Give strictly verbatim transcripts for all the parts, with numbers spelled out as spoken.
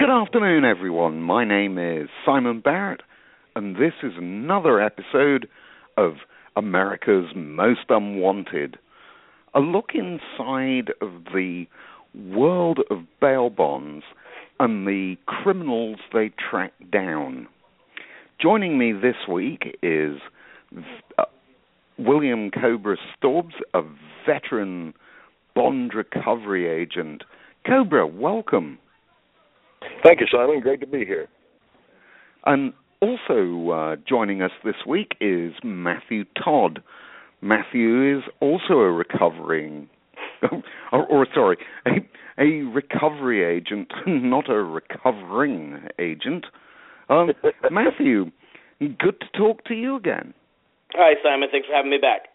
Good afternoon, everyone. My name is Simon Barrett, and this is another episode of America's Most Unwanted, a look inside of the world of bail bonds and the criminals they track down. Joining me this week is uh, William Cobra Stubbs, a veteran bond recovery agent. Cobra, welcome. Thank you, Simon. Great to be here. And also uh, joining us this week is Matthew Todd. Matthew is also a recovering, or, or sorry, a, a recovery agent, not a recovering agent. Um, Matthew, good to talk to you again. Hi, Simon. Thanks for having me back.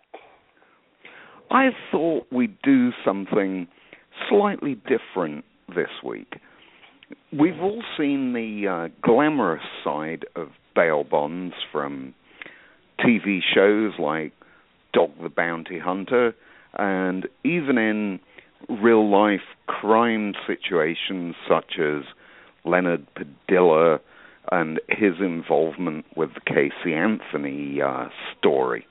I thought we'd do something slightly different this week. We've all seen the uh, glamorous side of bail bonds from T V shows like Dog the Bounty Hunter, and even in real-life crime situations such as Leonard Padilla and his involvement with the Casey Anthony uh, story.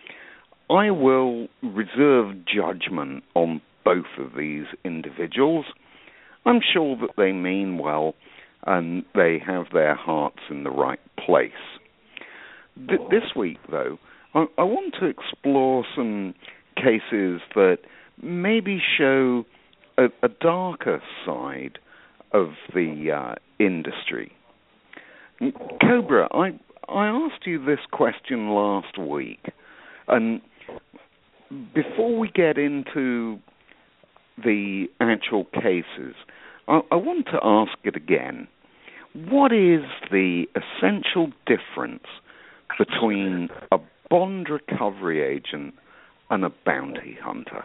I will reserve judgment on both of these individuals. I'm sure that they mean well and they have their hearts in the right place. Th- this week, though, I-, I want to explore some cases that maybe show a, a darker side of the uh, industry. Cobra, I, I asked you this question last week, and before we get into the actual cases, I, I want to ask it again. What is the essential difference between a bond recovery agent and a bounty hunter?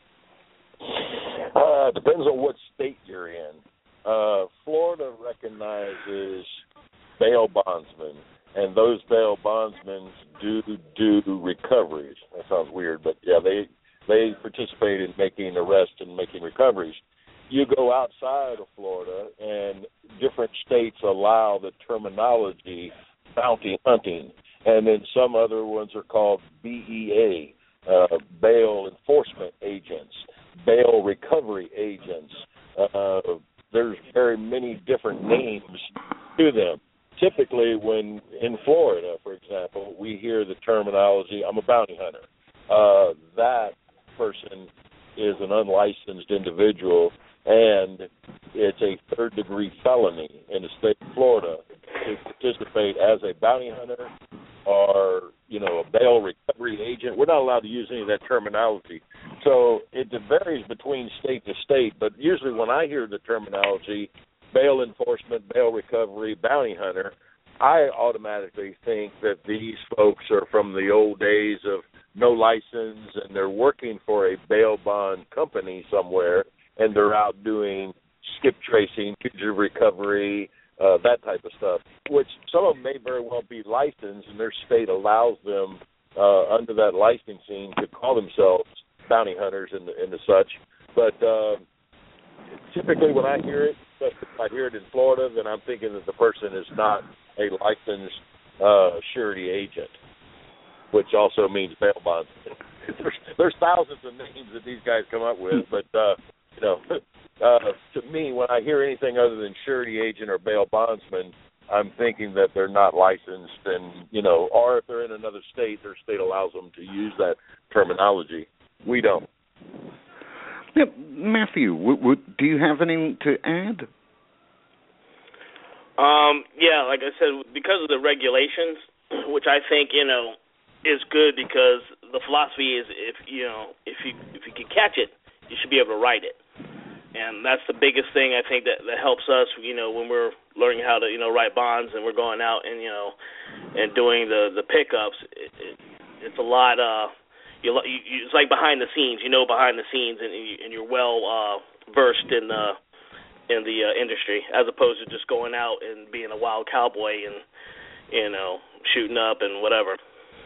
Uh, depends on what state you're in. Uh, Florida recognizes bail bondsmen, and those bail bondsmen do do recoveries. That sounds weird, but yeah, they they participate in making arrests and making recoveries. You go outside of Florida, and different states allow the terminology bounty hunting, and then some other ones are called B E A, uh, bail enforcement agents, bail recovery agents. Uh, there's very many different names to them. Typically, when in Florida, for example, we hear the terminology, I'm a bounty hunter. Uh, that person is an unlicensed individual, and it's a third-degree felony in the state of Florida to participate as a bounty hunter or, you know, a bail recovery agent. We're not allowed to use any of that terminology. So it varies between state to state, but usually when I hear the terminology bail enforcement, bail recovery, bounty hunter, I automatically think that these folks are from the old days of no license, and they're working for a bail bond company somewhere, and they're out doing skip tracing, fugitive recovery, uh, that type of stuff, which some of them may very well be licensed, and their state allows them uh, under that licensing to call themselves bounty hunters and, and the such. But uh, typically when I hear it, if I hear it in Florida, then I'm thinking that the person is not a licensed uh, surety agent, which also means bail bonds. There's, there's thousands of names that these guys come up with, but, uh, you know, uh, to me, when I hear anything other than surety agent or bail bondsman, I'm thinking that they're not licensed and, you know, or if they're in another state, their state allows them to use that terminology. We don't. Yeah, Matthew, w- w- do you have anything to add? Um, yeah, like I said, because of the regulations, which I think, you know, is good because the philosophy is if, you know, if you if you can catch it, you should be able to write it. And that's the biggest thing I think that, that helps us, you know, when we're learning how to, you know, write bonds and we're going out and, you know, and doing the, the pickups. It, it, it's a lot, uh, you, you, it's like behind the scenes, you know, behind the scenes, and, and you're well uh, versed in the, in the uh, industry, as opposed to just going out and being a wild cowboy and, you know, shooting up and whatever.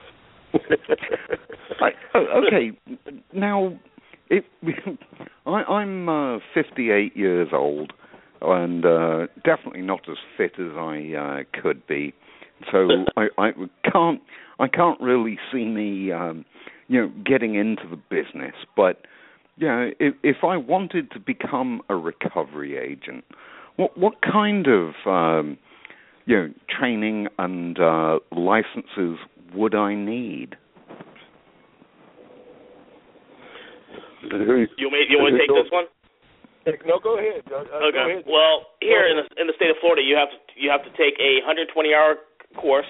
I, okay, now, it, I, I'm uh, fifty-eight years old, and uh, definitely not as fit as I uh, could be. So I, I can't I can't really see me um, you know getting into the business. But you know, if, if I wanted to become a recovery agent, what what kind of um, you know training and uh, licenses would I need? You may, you want to take this one? No, go ahead. Uh, okay. Go ahead. Well, here in the in the state of Florida, you have to you have to take a one hundred twenty hour course,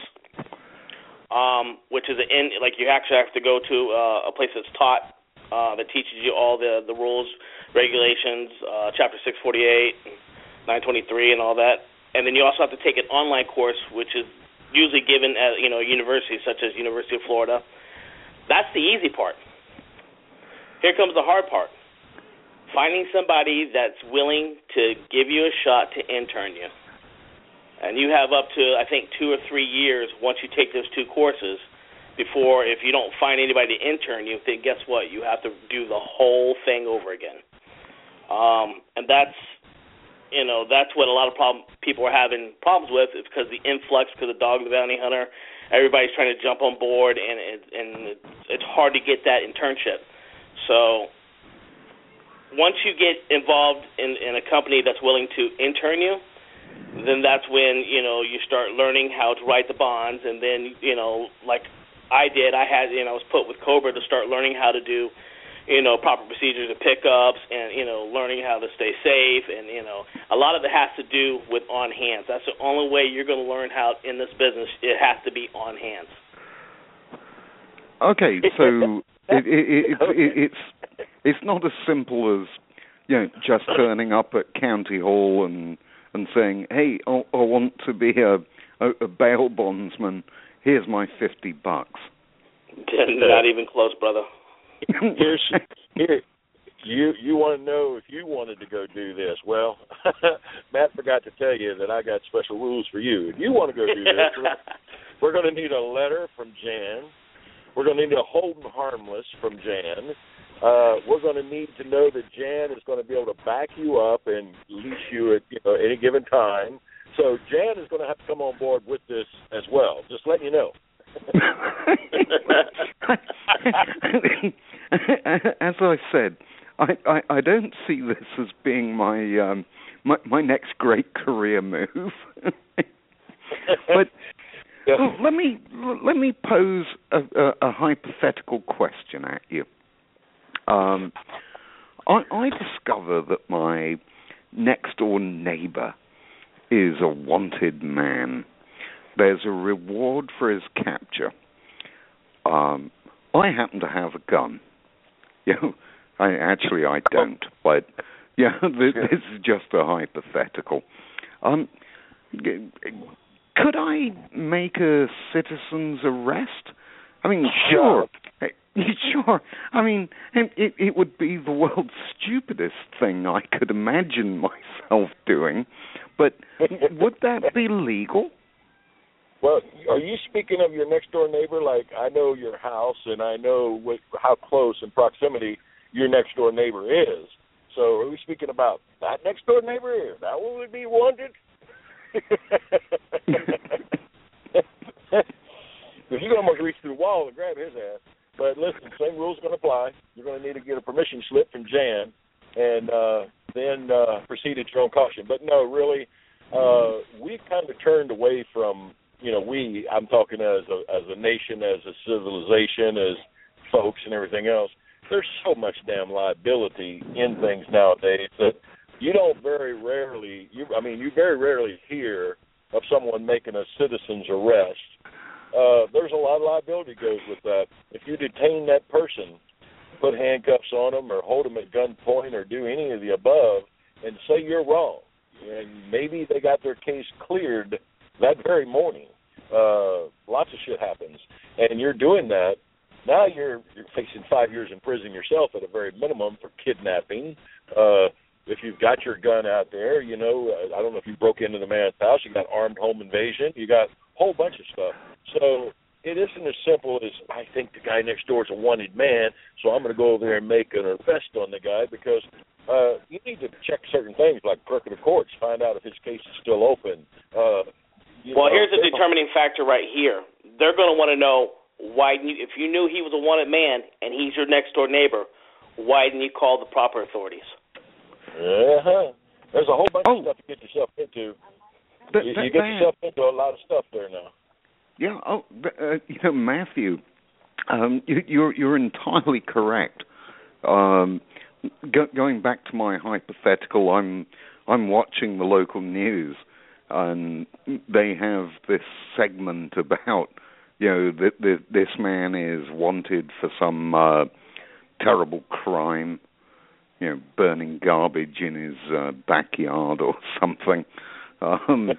um, which is an in like you actually have to go to uh, a place that's taught uh, that teaches you all the the rules, regulations, uh, Chapter six forty-eight, nine twenty-three, and all that. And then you also have to take an online course, which is usually given at you know universities such as University of Florida. That's the easy part. Here comes the hard part. Finding somebody that's willing to give you a shot to intern you. And you have up to, I think, two or three years once you take those two courses before, if you don't find anybody to intern you, then guess what? You have to do the whole thing over again. Um, and that's, you know, that's what a lot of problem, people are having problems with, is because the influx, because of Dog the Bounty Hunter, everybody's trying to jump on board, and, it, and it's hard to get that internship. So once you get involved in, in a company that's willing to intern you, then that's when, you know, you start learning how to write the bonds. And then, you know, like I did, I had, you know, I was put with Cobra to start learning how to do, you know, proper procedures of pickups and, you know, learning how to stay safe. And, you know, a lot of it has to do with on hands. That's the only way you're going to learn how in this business. It has to be on hands. Okay, so it, it, it, it, it's it's not as simple as, you know, just turning up at County Hall and and saying, hey, I, I want to be a, a, a bail bondsman. Here's my fifty bucks. Not even close, brother. Here's here. You you want to know if you wanted to go do this? Well, Matt forgot to tell you that I got special rules for you. If you want to go do this, we're going to need a letter from Jan. We're going to need a hold 'em harmless from Jan. Uh, we're going to need to know that Jan is going to be able to back you up and leash you at you know, any given time. So Jan is going to have to come on board with this as well. Just letting you know. As I said, I, I, I don't see this as being my um, my, my next great career move. But well, let me let me pose a, a, a hypothetical question at you. Um, I, I discover that my next door neighbor is a wanted man. There's a reward for his capture. Um, I happen to have a gun. You know, I actually I don't, but yeah, this, this is just a hypothetical. Um, could I make a citizen's arrest? I mean, sure, sure. I mean, it, it would be the world's stupidest thing I could imagine myself doing, but would that be legal? Well, are you speaking of your next door neighbor? Like, I know your house, and I know what, how close in proximity your next door neighbor is. So, are we speaking about that next door neighbor here? That one would be wanted. Because you can almost reach through the wall and grab his ass. But listen, same rules going to apply. You're going to need to get a permission slip from Jan, and uh, then uh, proceed at your own caution. But no, really, uh, we've kind of turned away from. You know, we, I'm talking as a, as a nation, as a civilization, as folks and everything else, there's so much damn liability in things nowadays that you don't very rarely, you, I mean, you very rarely hear of someone making a citizen's arrest. Uh, there's a lot of liability goes with that. If you detain that person, put handcuffs on them or hold them at gunpoint or do any of the above and say you're wrong, and maybe they got their case cleared that very morning, uh, lots of shit happens, and you're doing that. Now you're you're facing five years in prison yourself at a very minimum for kidnapping. Uh, if you've got your gun out there, you know, I don't know if you broke into the man's house. You got armed home invasion. You got a whole bunch of stuff. So it isn't as simple as I think the guy next door is a wanted man, so I'm going to go over there and make an arrest on the guy because uh, you need to check certain things like clerk of the courts, find out if his case is still open. Uh, well, know, here's the determining factor right here. They're going to want to know why didn't you, if you knew he was a wanted man and he's your next door neighbor, why didn't you call the proper authorities? Uh-huh. There's a whole bunch oh. of stuff to get yourself into. But, you, but, you get that, yourself into a lot of stuff there now. Yeah. Oh, but, uh, you know, Matthew, um, you, you're you're entirely correct. Um, go, going back to my hypothetical, I'm I'm watching the local news, and they have this segment about, you know, that, that this man is wanted for some uh, terrible crime, you know, burning garbage in his uh, backyard or something. Um,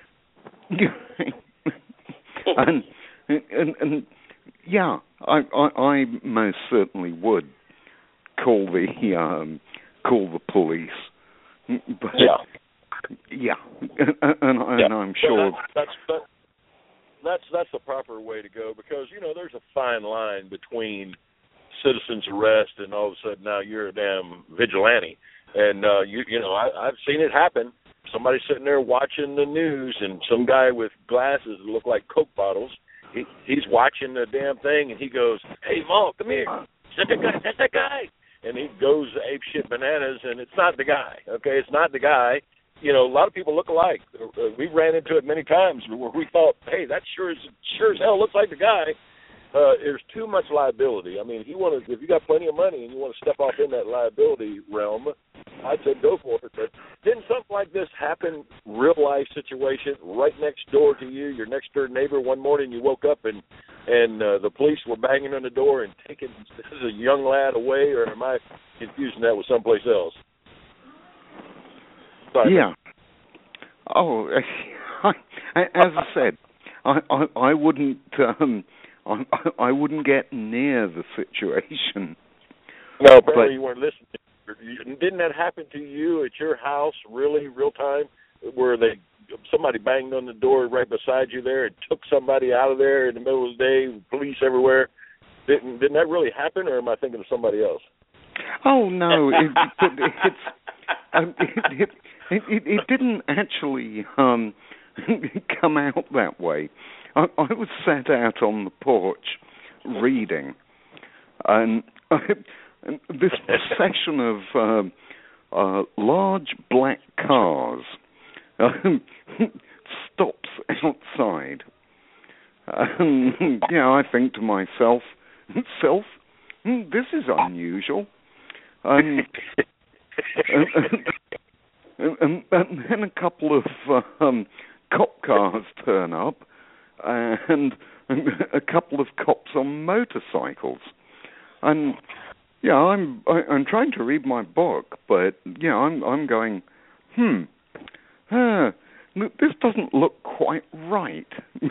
and, and, and yeah, I, I, I most certainly would call the um, call the police. But, yeah, yeah, and, and, yeah. and I'm sure well, that's, that's that's that's the proper way to go, because you know there's a fine line between citizen's arrest and all of a sudden now you're a damn vigilante, and uh, you you know I, I've seen it happen. Somebody's sitting there watching the news, and some guy with glasses that look like Coke bottles, he, he's watching the damn thing, and he goes, "Hey, Mom, come here. Is that the guy? That's that guy." And he goes ape shit bananas, and it's not the guy. Okay, it's not the guy. You know, a lot of people look alike. Uh, we ran into it many times where we thought, "Hey, that sure as sure as hell looks like the guy." Uh, there's too much liability. I mean, if you want to, if you got plenty of money and you want to step off in that liability realm, I'd say go for it. But didn't something like this happen, real life situation, right next door to you, your next door neighbor? One morning you woke up and and uh, the police were banging on the door and taking this a young lad away, or am I confusing that with someplace else? Sorry. Yeah. Oh, as I said, I I, I wouldn't. Um, I, I wouldn't get near the situation. No, apparently but, you weren't listening. Didn't that happen to you at your house, really, real time, where they somebody banged on the door right beside you there and took somebody out of there in the middle of the day, police everywhere? Didn't didn't that really happen, or am I thinking of somebody else? Oh no, it, it, it's um, it, it, it, it didn't actually um, come out that way. I, I was sat out on the porch reading, and, I, and this procession of um, uh, large black cars um, stops outside. And, you know, I think to myself, self, this is unusual. Um, and, and, and, and then a couple of um, cop cars turn up, and a couple of cops on motorcycles, and yeah, I'm I, I'm trying to read my book, but yeah, I'm I'm going, hmm, uh, this doesn't look quite right.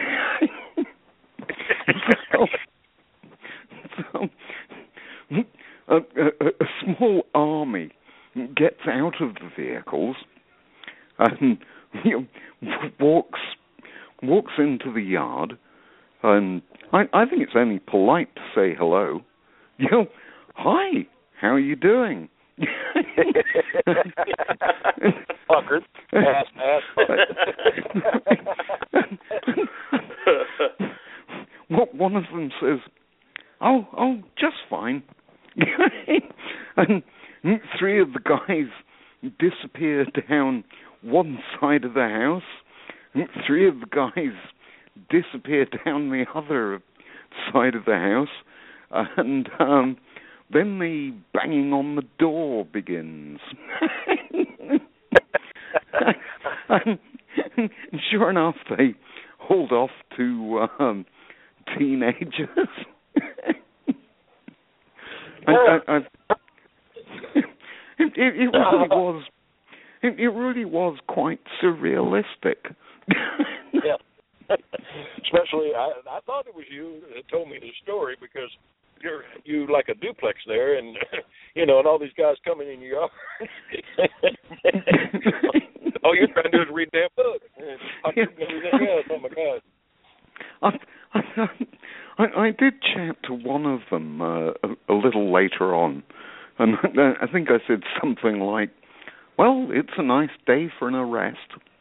so, so a, a, a small army gets out of the vehicles and you know, walks. walks into the yard, and I, I think it's only polite to say hello. You know, hi, how are you doing? Fuckers. Ass, ass. What one of them says, oh, oh, just fine. And three of the guys disappear down one side of the house. Three of the guys disappear down the other side of the house, and um, then the banging on the door begins. and, and sure enough, they hauled off to um, teenagers. I, I, I, it, it, it really was. It, it really was quite surrealistic. Yeah. Especially, I, I thought it was you that told me the story, because you're you like a duplex there, and you know, and all these guys coming in your yard. All you're trying to do is read damn book. Yeah. Everything else. Oh my God. I, I, I did chat to one of them uh, a, a little later on, And I think I said something like, well, it's a nice day for an arrest.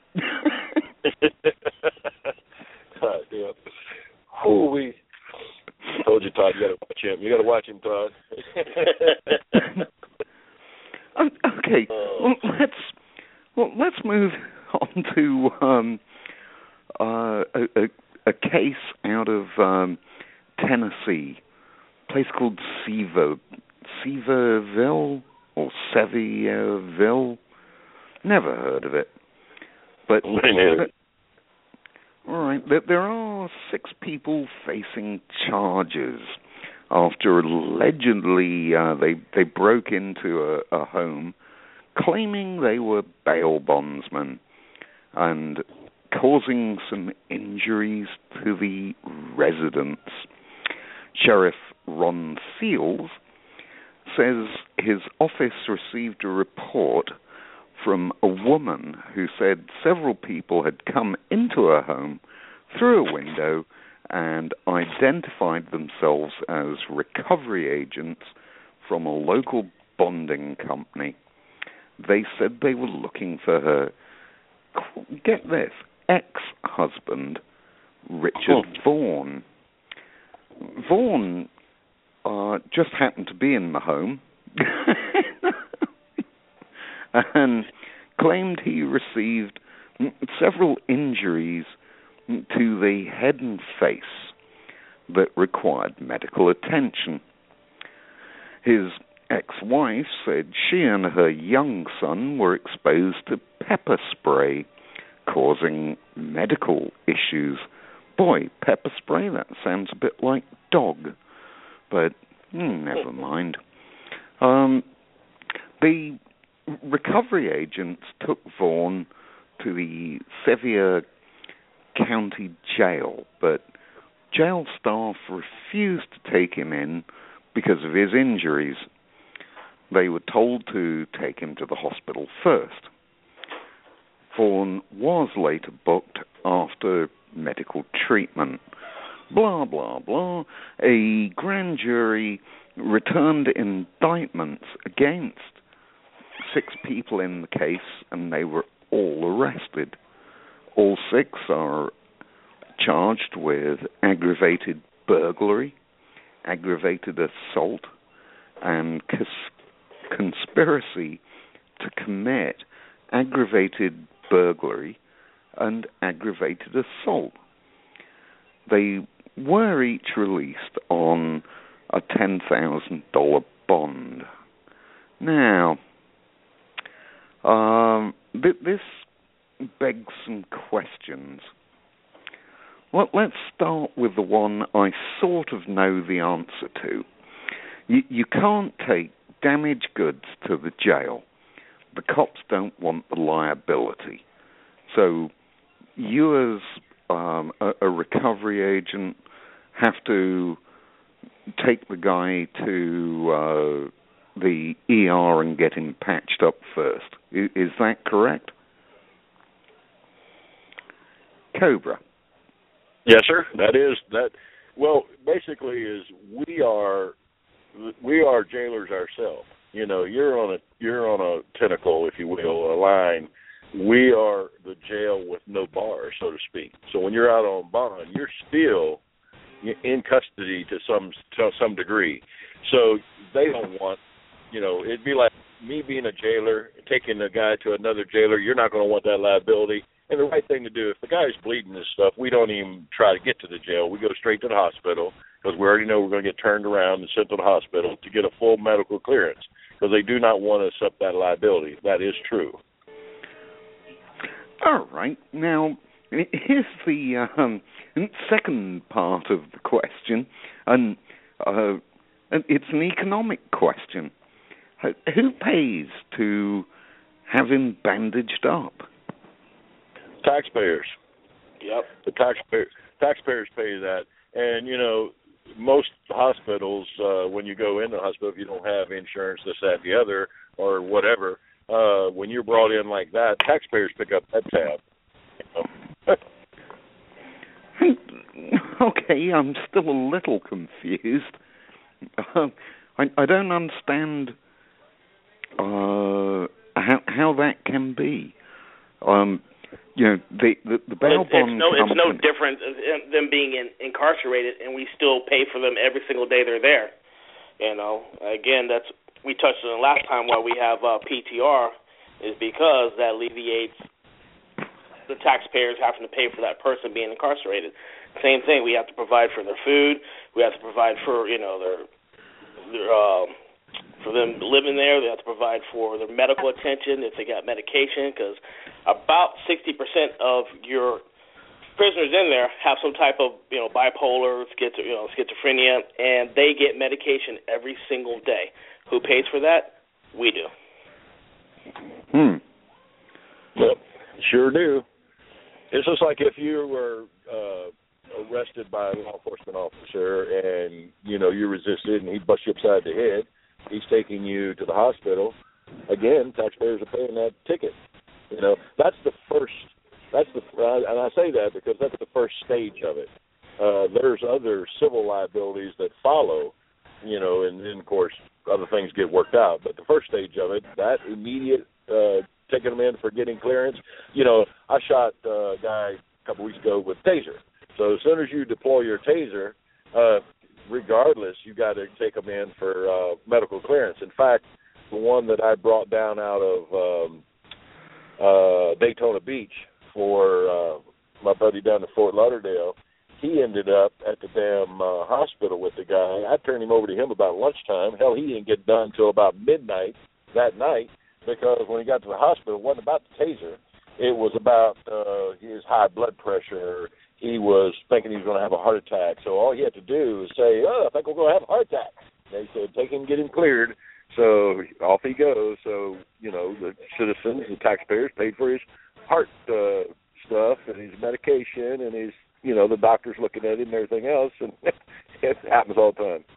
God damn. Who we I told you, Todd, you got to watch him. You got to watch him, Todd. Okay, well, let's well let's move on to um, uh, a, a, a case out of um, Tennessee, a place called Seaver, Seaverville or Sevierville. Never heard of it, but. All right, there are six people facing charges after allegedly uh, they they broke into a, a home, claiming they were bail bondsmen and causing some injuries to the residents. Sheriff Ron Seals says his office received a report from a woman who said several people had come into her home through a window and identified themselves as recovery agents from a local bonding company. They said they were looking for her, get this, ex-husband, Richard Vaughn. Vaughn uh, just happened to be in the home and claimed he received several injuries to the head and face that required medical attention. His ex-wife said she and her young son were exposed to pepper spray, causing medical issues. Boy, pepper spray, that sounds a bit like dog, but hmm, never mind. Um, the recovery agents took Vaughn to the Sevier County Jail, but jail staff refused to take him in because of his injuries. They were told to take him to the hospital first. Vaughn was later booked after medical treatment. Blah, blah, blah. A grand jury returned indictments against six people in the case, and they were all arrested. All six are charged with aggravated burglary, aggravated assault, and cons- conspiracy to commit aggravated burglary and aggravated assault. They were each released on a ten thousand dollars bond. Now, um, th- this begs some questions. Well, let's start with the one I sort of know the answer to. You, you can't take damaged goods to the jail. The cops don't want the liability. So you as um, a, a recovery agent have to take the guy to uh, the E R and get him patched up first. Is, is that correct? Cobra. Yes, sir. That is that. Well, basically, is we are we are jailers ourselves. You know, you're on a you're on a tentacle, if you will, a line. We are the jail with no bars, so to speak. So when you're out on bond, you're still in custody to some to some degree. So they don't want, you know, it'd be like me being a jailer, taking a guy to another jailer. You're not going to want that liability. And the right thing to do, if the guy's bleeding and stuff, we don't even try to get to the jail. We go straight to the hospital because we already know we're going to get turned around and sent to the hospital to get a full medical clearance because they do not want to accept that liability. That is true. All right. Now, here's the um, second part of the question, and uh, it's an economic question. Who pays to have him bandaged up? Taxpayers. Yep. The taxpayer, taxpayers pay that. And, you know, most hospitals, uh, when you go in the hospital, if you don't have insurance, this, that, the other, or whatever, uh, when you're brought in like that, taxpayers pick up that tab. You know? Okay, I'm still a little confused. Uh, I, I don't understand uh, how how that can be. Um, you know, the the, the bail well, it's, bond it's no company, it's no different than being in, incarcerated, and we still pay for them every single day they're there. You know, again, that's we touched on it last time. Why we have uh, P T R is because that alleviates the taxpayers having to pay for that person being incarcerated. Same thing. We have to provide for their food. We have to provide for you know their their. Uh, For them living there, they have to provide for their medical attention if they got medication, because about sixty percent of your prisoners in there have some type of, you know, bipolar, schizo, you know, schizophrenia, and they get medication every single day. Who pays for that? We do. Hmm. Yep, sure do. It's just like if you were uh, arrested by a law enforcement officer and, you know, you resisted and he busts you upside the head. He's taking you to the hospital. Again, taxpayers are paying that ticket. You know, that's the first. That's the, and I say that because that's the first stage of it. Uh, there's other civil liabilities that follow. You know, and then of course other things get worked out. But the first stage of it, that immediate uh, taking them in for getting clearance. You know, I shot a guy a couple weeks ago with a taser. So as soon as you deploy your taser, uh, regardless, you got to take them in for uh, medical clearance. In fact, the one that I brought down out of um, uh, Daytona Beach for uh, my buddy down in Fort Lauderdale, he ended up at the damn uh, hospital with the guy. I turned him over to him about lunchtime. Hell, he didn't get done until about midnight that night because when he got to the hospital, it wasn't about the taser. It was about uh, his high blood pressure. He was thinking he was going to have a heart attack. So all he had to do was say, oh, I think we're going to have a heart attack. They said, take him, get him cleared. So off he goes. So, you know, the citizens, the taxpayers paid for his heart uh, stuff and his medication and his, you know, the doctors looking at him and everything else. And it happens all the time.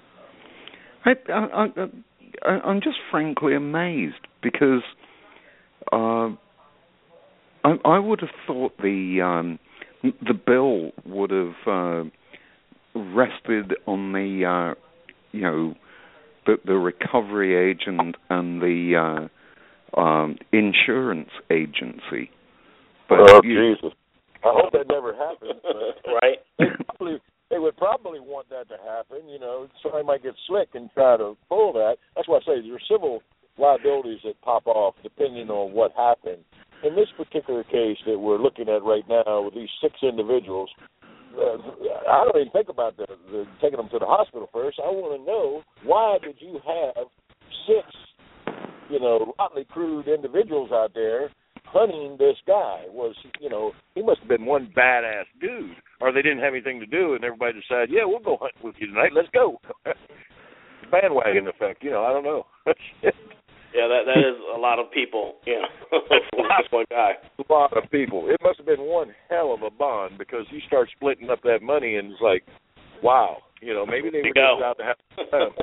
I, I, I, I'm just frankly amazed because uh, I, I would have thought the... Um, The bill would have uh, rested on the, uh, you know, the, the recovery agent and the uh, um, insurance agency. But oh, you, Jesus. I hope that never happens. Right? They, probably, they would probably want that to happen. You know, somebody might get slick and try to pull that. That's why I say there are civil liabilities that pop off depending on what happened. In this particular case that we're looking at right now with these six individuals, uh, I don't even think about the, the taking them to the hospital first. I want to know, why did you have six, you know, hotly crewed individuals out there hunting this guy? Was, you know, he must have been one badass dude, or they didn't have anything to do and everybody decided, yeah, we'll go hunt with you tonight. Let's go. Bandwagon effect, you know, I don't know. Yeah, that that is a lot of people, you know, for just one guy. A lot of people. It must have been one hell of a bond because you start splitting up that money and it's like, wow, you know, maybe they were just out to have fun.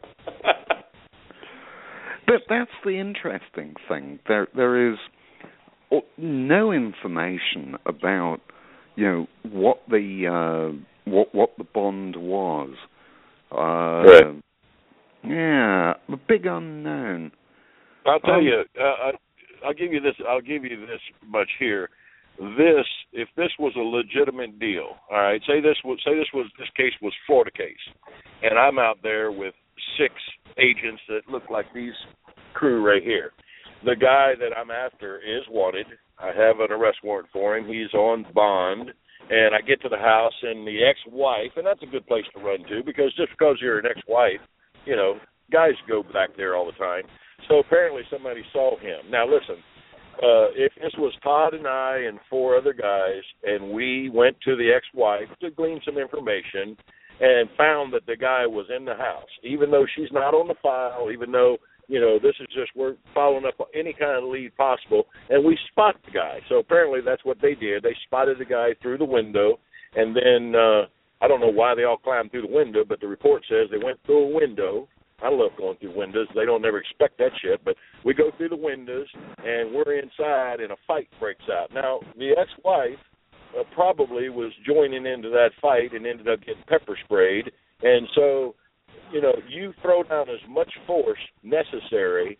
But that's the interesting thing. There, there is no information about, you know, what the uh, what what the bond was. Uh, right. Yeah, a big unknown. I'll tell um, you. Uh, I'll give you this. I'll give you this much here. This, if this was a legitimate deal, all right. Say this was. Say this was. This case was Florida case, and I'm out there with six agents that look like these crew right here. The guy that I'm after is wanted. I have an arrest warrant for him. He's on bond, and I get to the house, and the ex-wife, and that's a good place to run to because just because you're an ex-wife, you know, guys go back there all the time. So apparently somebody saw him. Now, listen, uh, if this was Todd and I and four other guys, and we went to the ex-wife to glean some information and found that the guy was in the house, even though she's not on the file, even though, you know, this is just, we're following up any kind of lead possible, and we spot the guy. So apparently that's what they did. They spotted the guy through the window, and then uh, I don't know why they all climbed through the window, but the report says they went through a window. I love going through windows. They don't never expect that shit. But we go through the windows, and we're inside, and a fight breaks out. Now, the ex-wife uh, probably was joining into that fight and ended up getting pepper sprayed. And so, you know, you throw down as much force necessary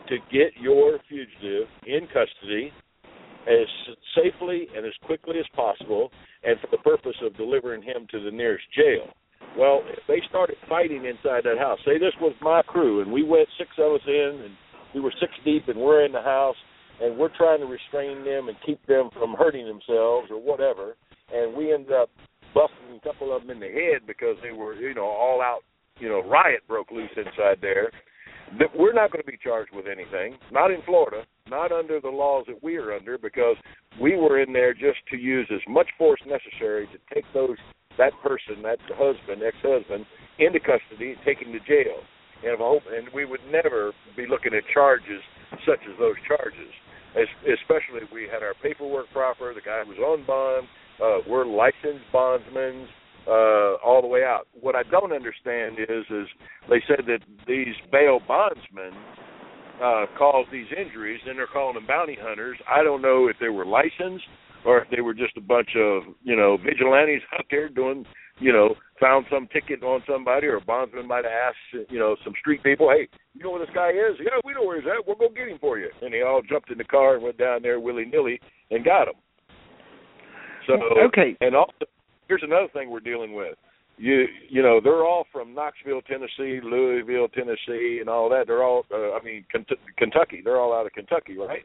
to get your fugitive in custody as safely and as quickly as possible, and for the purpose of delivering him to the nearest jail. Well, if they started fighting inside that house, say this was my crew, and we went six of us in, and we were six deep, and we're in the house, and we're trying to restrain them and keep them from hurting themselves or whatever, and we ended up busting a couple of them in the head because they were, you know, all out, you know, riot broke loose inside there, that we're not going to be charged with anything, not in Florida, not under the laws that we are under, because we were in there just to use as much force necessary to take those that person, that husband, ex-husband, into custody, take him to jail. And, I hope, and we would never be looking at charges such as those charges, as, especially if we had our paperwork proper, the guy was on bond, uh, we're licensed bondsmen, Uh, all the way out. What I don't understand is, is they said that these bail bondsmen uh, caused these injuries, and they're calling them bounty hunters. I don't know if they were licensed or if they were just a bunch of, you know, vigilantes out there doing, you know, found some ticket on somebody, or a bondsman might have asked, you know, some street people, hey, you know where this guy is? Yeah, we know where he's at. We'll go get him for you. And they all jumped in the car and went down there willy-nilly and got him. So, okay. And also, here's another thing we're dealing with. You you know, they're all from Knoxville, Tennessee, Louisville, Tennessee, and all that. They're all, uh, I mean, Kentucky. They're all out of Kentucky, right?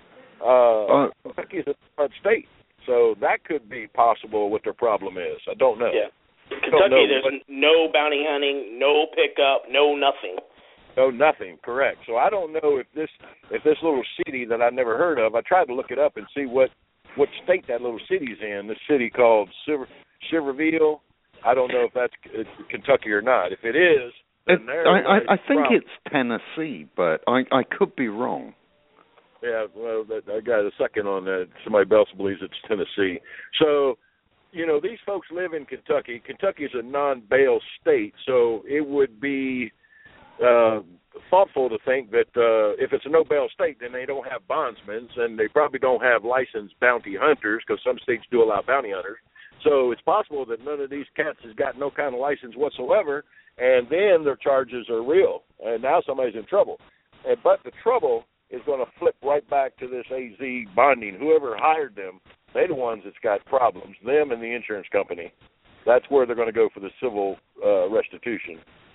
Uh, uh, Kentucky is a hard state, so that could be possible what their problem is. I don't know. Yeah. Kentucky, there's what, no bounty hunting, no pickup, no nothing. No nothing, correct. So I don't know if this if this little city that I never heard of, I tried to look it up and see what, what state that little city's in, this city called Silver, Silverville. I don't know if that's Kentucky or not. If it is, then it, I, I, I think problem. It's Tennessee, but I, I could be wrong. Yeah, well, I got a second on that. Somebody else believes it's Tennessee. So, you know, these folks live in Kentucky. Kentucky is a non-bail state, so it would be uh, thoughtful to think that uh, if it's a no-bail state, then they don't have bondsmen, and they probably don't have licensed bounty hunters, because some states do allow bounty hunters. So it's possible that none of these cats has got no kind of license whatsoever, and then their charges are real, and now somebody's in trouble. And, but the trouble is going to flip right back to this A Z bonding. Whoever hired them, they're the ones that's got problems, them and the insurance company. That's where they're going to go for the civil uh, restitution.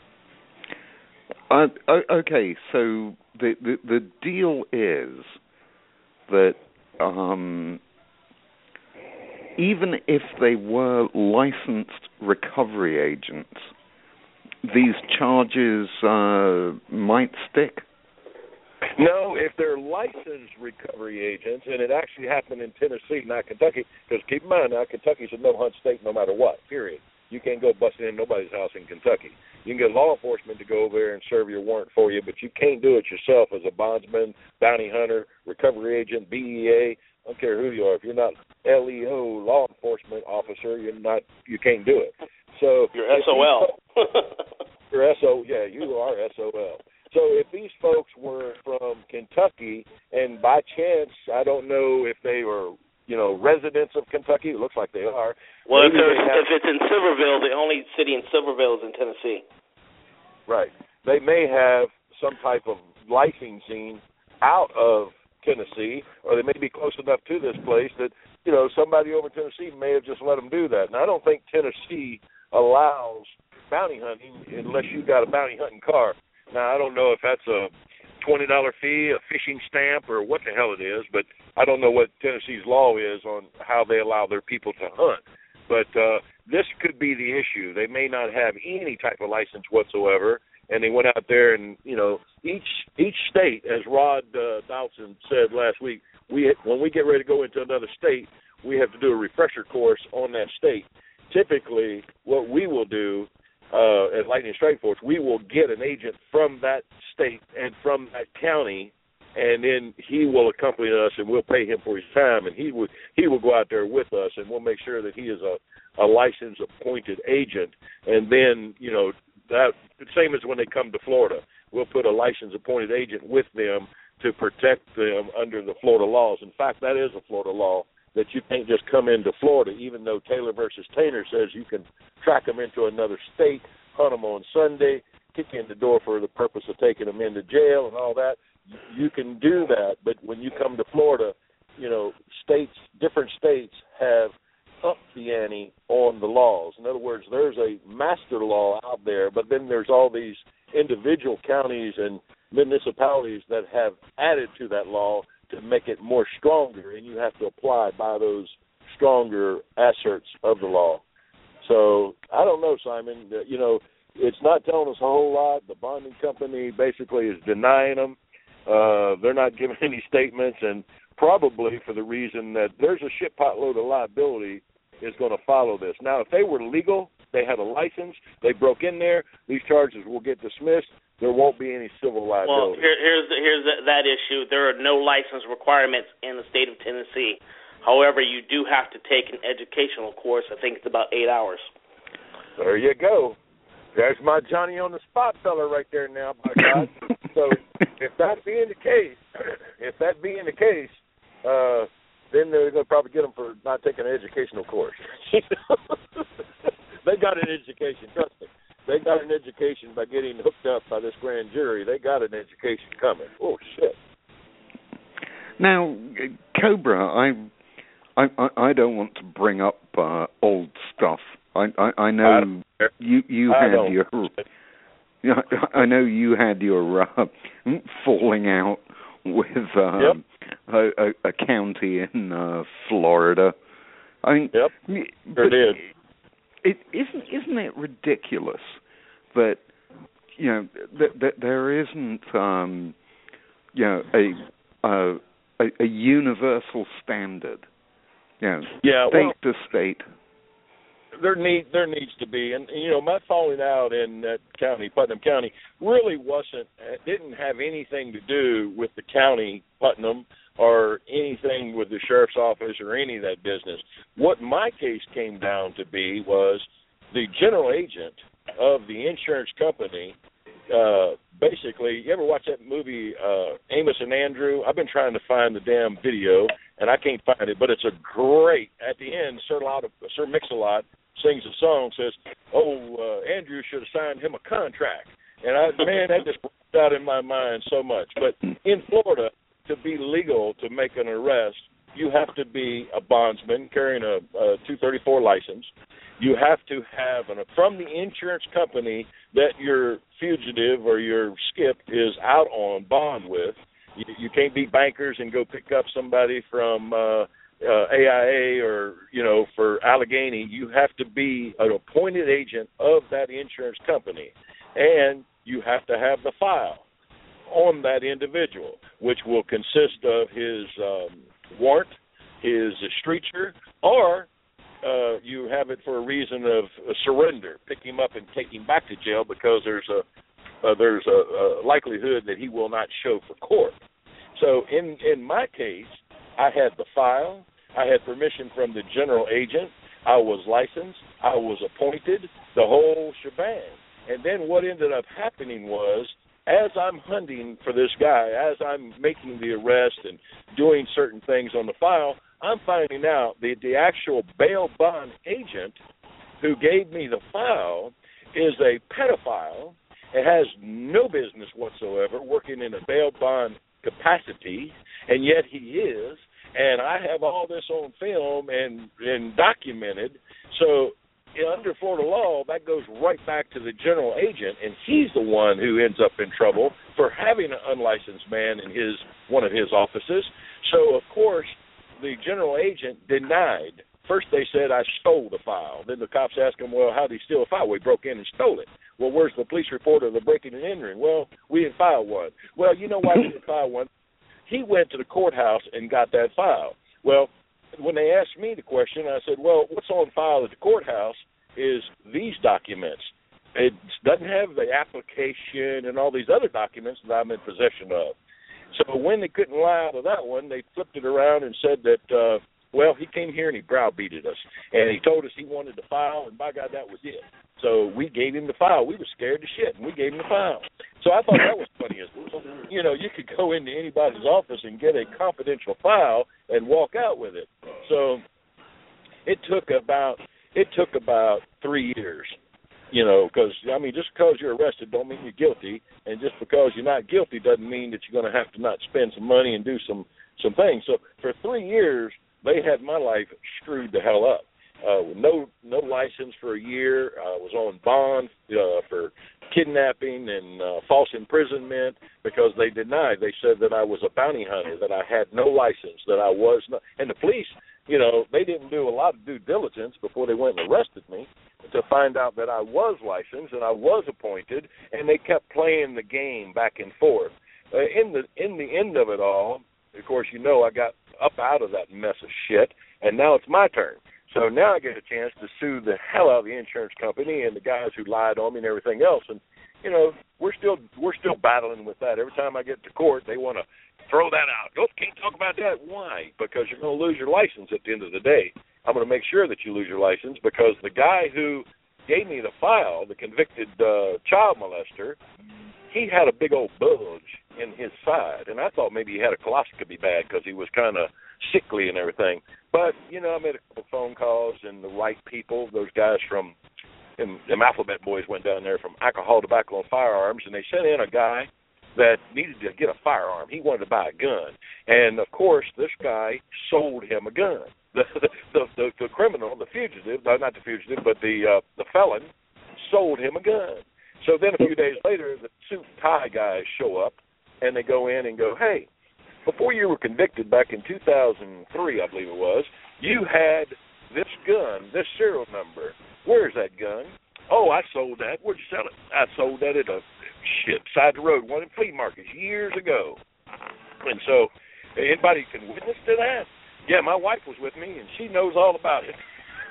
Uh, okay, so the, the the deal is that um, even if they were licensed recovery agents, these charges uh, might stick. No, if they're licensed recovery agents, and it actually happened in Tennessee, not Kentucky, because keep in mind now, Kentucky's a no-hunt state no matter what, period. You can't go busting in nobody's house in Kentucky. You can get law enforcement to go over there and serve your warrant for you, but you can't do it yourself as a bondsman, bounty hunter, recovery agent, B E A. I don't care who you are. If you're not L E O, law enforcement officer, you're not. You can't do it. So you're S O L. You're S O. Yeah, you are S O L. So if these folks were from Kentucky, and by chance, I don't know if they were, you know, residents of Kentucky. It looks like they are. Well, if, have, if it's in Silverville, the only city in Silverville is in Tennessee. Right. They may have some type of licensing out of Tennessee, or they may be close enough to this place that, you know, somebody over in Tennessee may have just let them do that. And I don't think Tennessee allows bounty hunting unless you've got a bounty hunting car. Now, I don't know if that's a twenty dollars fee, a fishing stamp, or what the hell it is, but I don't know what Tennessee's law is on how they allow their people to hunt. But uh, this could be the issue. They may not have any type of license whatsoever, and they went out there and, you know, each each state, as Rod uh, Dawson said last week, we when we get ready to go into another state, we have to do a refresher course on that state. Typically, what we will do Uh, at Lightning Strike Force, we will get an agent from that state and from that county, and then he will accompany us, and we'll pay him for his time, and he will he will go out there with us, and we'll make sure that he is a, a licensed appointed agent. And then, you know, that the same as when they come to Florida, we'll put a licensed appointed agent with them to protect them under the Florida laws. In fact, that is a Florida law, that you can't just come into Florida, even though Taylor versus Taylor says you can track them into another state, hunt them on Sunday, kick you in the door for the purpose of taking them into jail and all that. You can do that, but when you come to Florida, you know, states, different states have upped the ante on the laws. In other words, there's a master law out there, but then there's all these individual counties and municipalities that have added to that law to make it more stronger, and you have to apply by those stronger asserts of the law. So I don't know, Simon. You know, it's not telling us a whole lot. The bonding company basically is denying them. Uh, they're not giving any statements, and probably for the reason that there's a shit pot load of liability is going to follow this. Now, if they were legal, they had a license, they broke in there, these charges will get dismissed. There won't be any civil liability. Well, here, here's the, here's the, that issue. There are no license requirements in the state of Tennessee. However, you do have to take an educational course. I think it's about eight hours. There you go. There's my Johnny on the spot fella right there now, by God. So if that being the case, if that being the case, uh, then they're going to probably get them for not taking an educational course. They got an education, trust me. They got an education by getting hooked up by this grand jury. They got an education coming. Oh, shit. Now, Cobra, I, I, I don't want to bring up uh, old stuff. I, I, I know I you you I had don't. your, I know you had your uh, falling out with um, yep. a, a, a county in uh, Florida. I mean, yep, sure did. It, isn't isn't it ridiculous that you know that, that there isn't um, you know a, a a a universal standard, you know, yeah, state well, to state. There need there needs to be, and you know, my falling out in that county, Putnam County, really wasn't didn't have anything to do with the county, Putnam, or anything with the sheriff's office or any of that business. What my case came down to be was the general agent of the insurance company. Uh, basically, you ever watch that movie uh, Amos and Andrew? I've been trying to find the damn video, and I can't find it, but it's a great. At the end, Sir, Loud, Sir Mix-a-Lot sings a song, says, "Oh, uh, Andrew should have signed him a contract." And I, man, that just popped out in my mind so much. But in Florida, to be legal to make an arrest, you have to be a bondsman carrying a, a two thirty-four license. You have to have an, from the insurance company that your fugitive or your skip is out on bond with. You, you can't be bankers and go pick up somebody from uh, uh, A I A or, you know, for Allegheny. You have to be an appointed agent of that insurance company, and you have to have the file on that individual, which will consist of his um, warrant, his streetcher, or uh, you have it for a reason of uh, surrender, pick him up and take him back to jail because there's a uh, there's a, a likelihood that he will not show for court. So in in my case, I had the file, I had permission from the general agent, I was licensed, I was appointed, the whole shebang. And then what ended up happening was, as I'm hunting for this guy, as I'm making the arrest and doing certain things on the file, I'm finding out that the actual bail bond agent who gave me the file is a pedophile and has no business whatsoever working in a bail bond capacity, and yet he is, and I have all this on film and, and documented. So under Florida law, that goes right back to the general agent, and he's the one who ends up in trouble for having an unlicensed man in his one of his offices. So, of course, the general agent denied. First they said I stole the file. Then the cops asked him, well, how did he steal a file? Well, he broke in and stole it. Well, where's the police report of the breaking and entering? Well, we didn't file one. Well, you know why we didn't file one? He went to the courthouse and got that file. Well, when they asked me the question, I said, well, what's on file at the courthouse is these documents. It doesn't have the application and all these other documents that I'm in possession of. So when they couldn't lie to that one, they flipped it around and said that, uh, well, he came here and he browbeated us. And he told us he wanted the file, and by God, that was it. So we gave him the file. We were scared to shit, and we gave him the file. So I thought that was funny. You know, you could go into anybody's office and get a confidential file and walk out with it. So it took about it took about three years. You know, because, I mean, just because you're arrested don't mean you're guilty, and just because you're not guilty doesn't mean that you're going to have to not spend some money and do some, some things. So for three years, they had my life screwed the hell up. Uh, with no no license for a year. I was on bond uh, for kidnapping and uh, false imprisonment because they denied. They said that I was a bounty hunter, that I had no license, that I was not. And the police, you know, they didn't do a lot of due diligence before they went and arrested me to find out that I was licensed and I was appointed, and they kept playing the game back and forth. Uh, in the in the end of it all, of course, you know, I got up out of that mess of shit, and now it's my turn. So now I get a chance to sue the hell out of the insurance company and the guys who lied on me and everything else. And you know, we're still we're still battling with that. Every time I get to court, they want to throw that out. Oh, can't talk about that. Why? Because you're going to lose your license at the end of the day. I'm going to make sure that you lose your license because the guy who gave me the file, the convicted uh, child molester, he had a big old bulge in his side, and I thought maybe he had a coloscopy bag because he was kind of sickly and everything. But, you know, I made a couple phone calls, and the right people, those guys from, and them Alphabet boys went down there from Alcohol, Tobacco, and Firearms, and they sent in a guy that needed to get a firearm. He wanted to buy a gun. And, of course, this guy sold him a gun. The the, the, the criminal, the fugitive, no, not the fugitive, but the uh, the felon, sold him a gun. So then a few days later, the suit and tie guys show up, and they go in and go, hey, before you were convicted back in two thousand three, I believe it was, you had this gun, this serial number. Where's that gun? Oh, I sold that. Where'd you sell it? I sold that at a shit side of the road, one in flea markets years ago. And so anybody can witness to that? Yeah, my wife was with me, and she knows all about it.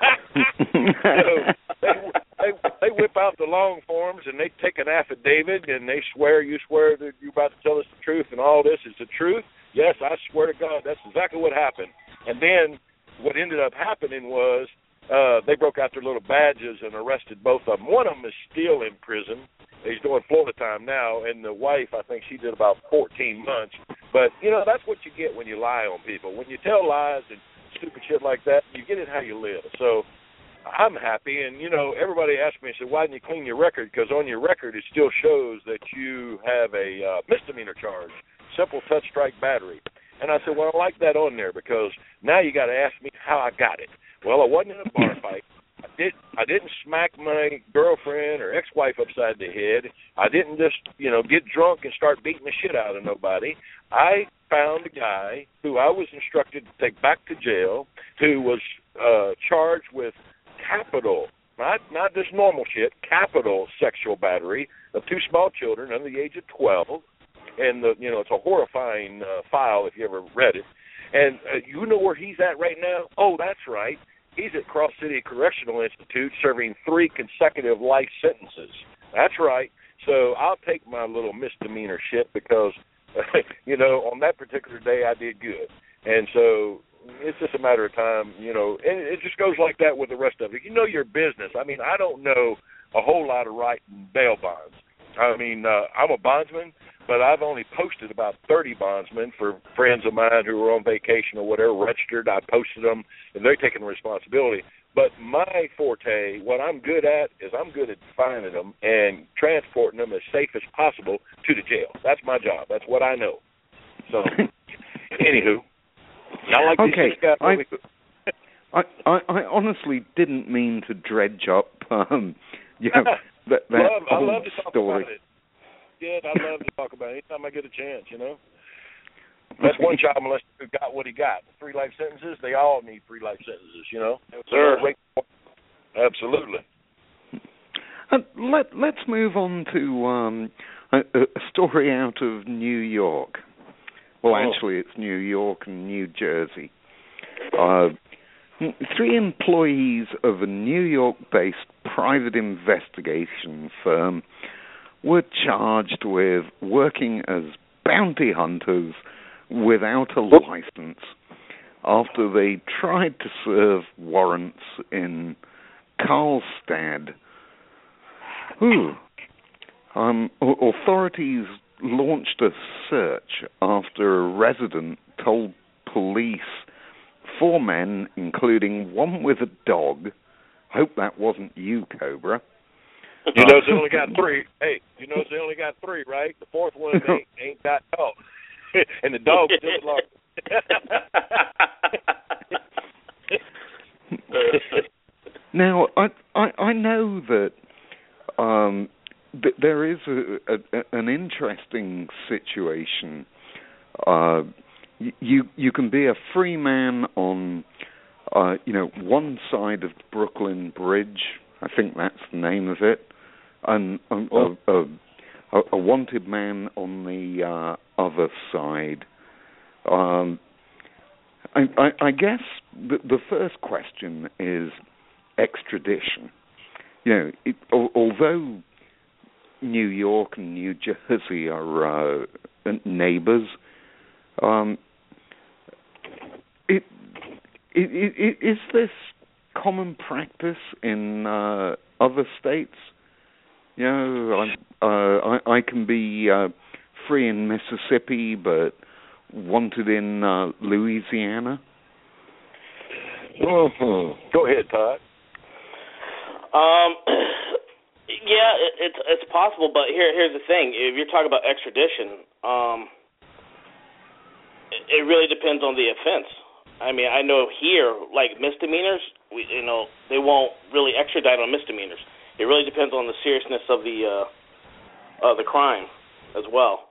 So they, they they whip out the long forms, and they take an affidavit, and they swear, you swear that you're about to tell us the truth, and all this is the truth? Yes, I swear to God, that's exactly what happened. And then what ended up happening was uh, they broke out their little badges and arrested both of them. One of them is still in prison. He's doing Florida time now, and the wife, I think she did about fourteen months. But, you know, that's what you get when you lie on people. When you tell lies and stupid shit like that, you get it how you live. So I'm happy, and, you know, everybody asked me, I said, why didn't you clean your record? Because on your record it still shows that you have a uh, misdemeanor charge, simple touch strike battery. And I said, well, I like that on there because now you got to ask me how I got it. Well, I wasn't in a bar fight. I, did, I didn't smack my girlfriend or ex-wife upside the head. I didn't just, you know, get drunk and start beating the shit out of nobody. I found a guy who I was instructed to take back to jail who was uh, charged with capital, not not just normal shit, capital sexual battery of two small children under the age of twelve. And, the, you know, it's a horrifying uh, file if you ever read it. And uh, you know where he's at right now? Oh, that's right. He's at Cross City Correctional Institute serving three consecutive life sentences. That's right. So I'll take my little misdemeanor shit because, you know, on that particular day I did good. And so it's just a matter of time, you know, and it just goes like that with the rest of it. You know your business. I mean, I don't know a whole lot of writing bail bonds. I mean, uh, I'm a bondsman, but I've only posted about thirty bondsmen for friends of mine who were on vacation or whatever, registered. I posted them, and they're taking responsibility. But my forte, what I'm good at, is I'm good at finding them and transporting them as safe as possible to the jail. That's my job. That's what I know. So, anywho, I like okay. these guys. I, I, I honestly didn't mean to dredge up, um, you know, that, that love, I old love to talk story. about it. Yeah, I love to talk about it anytime I get a chance, you know. That's one child molester who got what he got. Three life sentences, they all need three life sentences, you know. Sure. Absolutely. Uh, let, let's move on to um, a, a story out of New York. Well, oh. actually, it's New York and New Jersey. Uh, three employees of a New York-based private investigation firm were charged with working as bounty hunters without a license after they tried to serve warrants in Carlstadt. Ooh. Um, authorities launched a search after a resident told police four men, including one with a dog, hope that wasn't you, Cobra, You know they only got three. Hey, you know they only got three, right? The fourth one ain't, ain't got dog. And the dog still lost. Now, I, I I know that um, th- there is a, a, an interesting situation. Uh, you you can be a free man on uh, you know one side of Brooklyn Bridge. I think that's the name of it, and um, oh. a, a, a wanted man on the uh, other side. Um, I, I, I guess the, the first question is extradition. You know, it, al- although New York and New Jersey are uh, neighbors, um, it, it, it, it, is this common practice in uh, other states? You know, I'm, uh, I, I can be uh, free in Mississippi, but wanted in uh, Louisiana. Mm-hmm. Go ahead, Todd. Um, yeah, it, it's it's possible, but here here's the thing: if you're talking about extradition, um, it, it really depends on the offense. I mean, I know here, like misdemeanors, we you know they won't really extradite on misdemeanors. It really depends on the seriousness of the uh, of the crime as well.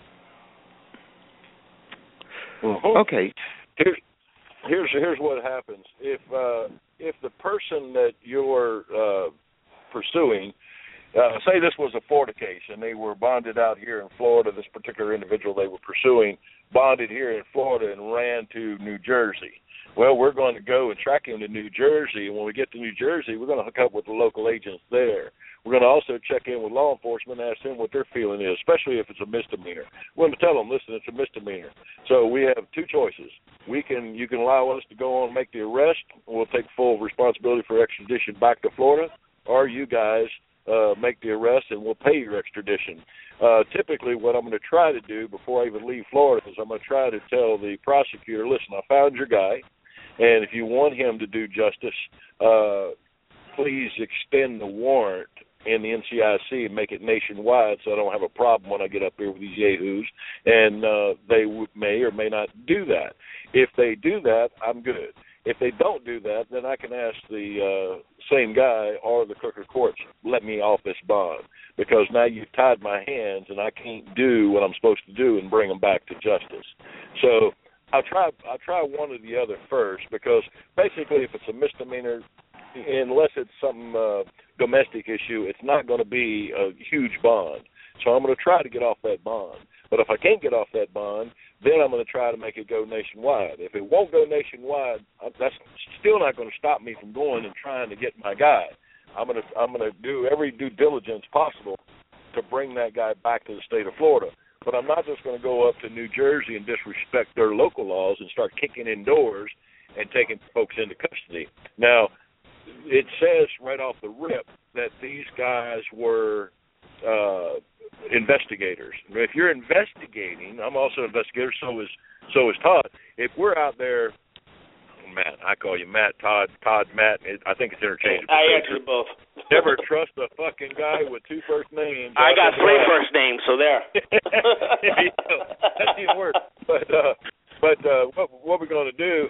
Mm-hmm. Okay. Here's here's here's what happens if uh, if the person that you're uh, pursuing, uh, say this was a Florida case and they were bonded out here in Florida. This particular individual they were pursuing bonded here in Florida and ran to New Jersey. Well, we're going to go and track him to New Jersey, and when we get to New Jersey, we're going to hook up with the local agents there. We're going to also check in with law enforcement and ask them what their feeling is, especially if it's a misdemeanor. We're going to tell them, listen, it's a misdemeanor. So we have two choices. We can, you can allow us to go on and make the arrest, and we'll take full responsibility for extradition back to Florida, or you guys uh, make the arrest and we'll pay your extradition. Uh, typically, what I'm going to try to do before I even leave Florida is I'm going to try to tell the prosecutor, listen, I found your guy, and if you want him to do justice, uh, please extend the warrant in the N C I C and make it nationwide so I don't have a problem when I get up here with these yahoos, and uh, they w- may or may not do that. If they do that, I'm good. If they don't do that, then I can ask the uh, same guy or the clerk of courts, let me off this bond, because now you've tied my hands and I can't do what I'm supposed to do and bring them back to justice. So I'll try I'll try one or the other first, because basically if it's a misdemeanor, unless it's some uh, domestic issue, it's not going to be a huge bond. So I'm going to try to get off that bond. But if I can't get off that bond, then I'm going to try to make it go nationwide. If it won't go nationwide, that's still not going to stop me from going and trying to get my guy. I'm going to I'm going to do every due diligence possible to bring that guy back to the state of Florida. But I'm not just going to go up to New Jersey and disrespect their local laws and start kicking in doors and taking folks into custody. Now, it says right off the rip that these guys were uh, investigators. If you're investigating, I'm also an investigator, so is so is Todd. If we're out there, Matt, I call you Matt, Todd, Todd, Matt, it, I think it's interchangeable. I answer both. Never trust a fucking guy with two first names. I got three first names, so there. Yeah, you know, that's even worse. But, uh, but uh, what, what we're going to do...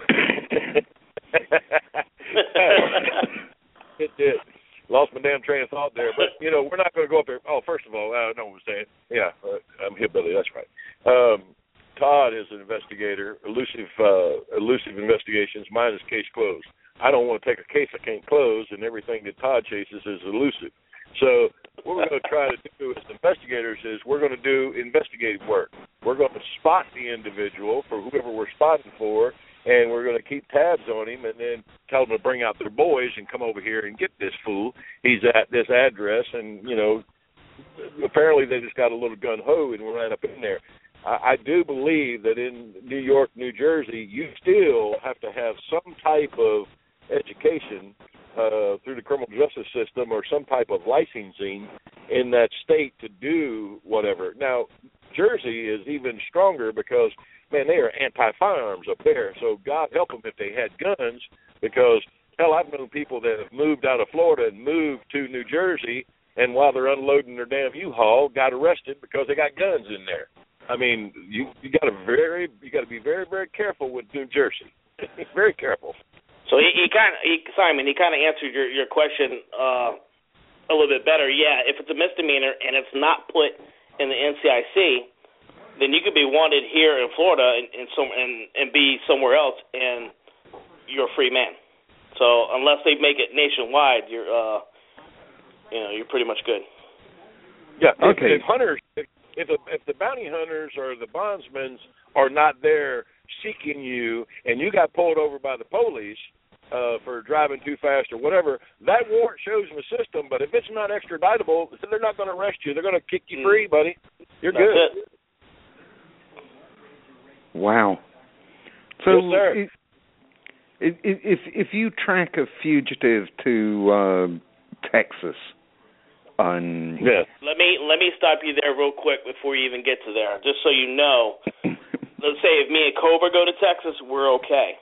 it did. Lost my damn train of thought there. But, you know, we're not going to go up there. Oh, first of all, I know what I'm saying. Yeah, uh, I'm hillbilly. That's right. Um, Todd is an investigator, elusive, uh, elusive investigations. Mine is case closed. I don't want to take a case I can't close, and everything that Todd chases is elusive. So what we're going to try to do as investigators is we're going to do investigative work. We're going to spot the individual for whoever we're spotting for, and we're going to keep tabs on him and then tell them to bring out their boys and come over here and get this fool. He's at this address, and, you know, apparently they just got a little gun-ho and we're right up in there. I, I do believe that in New York, New Jersey, you still have to have some type of education uh, through the criminal justice system or some type of licensing in that state to do whatever. Now, Jersey is even stronger because, man, they are anti-firearms up there. So God help them if they had guns, because, hell, I've known people that have moved out of Florida and moved to New Jersey, and while they're unloading their damn U-Haul, got arrested because they got guns in there. I mean, you you got to very you got to be very very careful with New Jersey. Very careful. So he, he kind of he, Simon, he kind of answered your your question uh, a little bit better. Yeah, if it's a misdemeanor and it's not put in the N C I C, then you could be wanted here in Florida and and some and, and be somewhere else, and you're a free man. So unless they make it nationwide, you're uh, you know you're pretty much good. Yeah. Okay. If, if hunters. If, If, a, if the bounty hunters or the bondsmen are not there seeking you and you got pulled over by the police uh, for driving too fast or whatever, that warrant shows in the system. But if it's not extraditable, they're not going to arrest you. They're going to kick you free, buddy. You're That's good. It. Wow. So yes, sir. If, if, if you track a fugitive to uh, Texas, On... Yeah. Let me let me stop you there real quick before you even get to there, just so you know. Let's say if me and Cobra go to Texas, we're okay.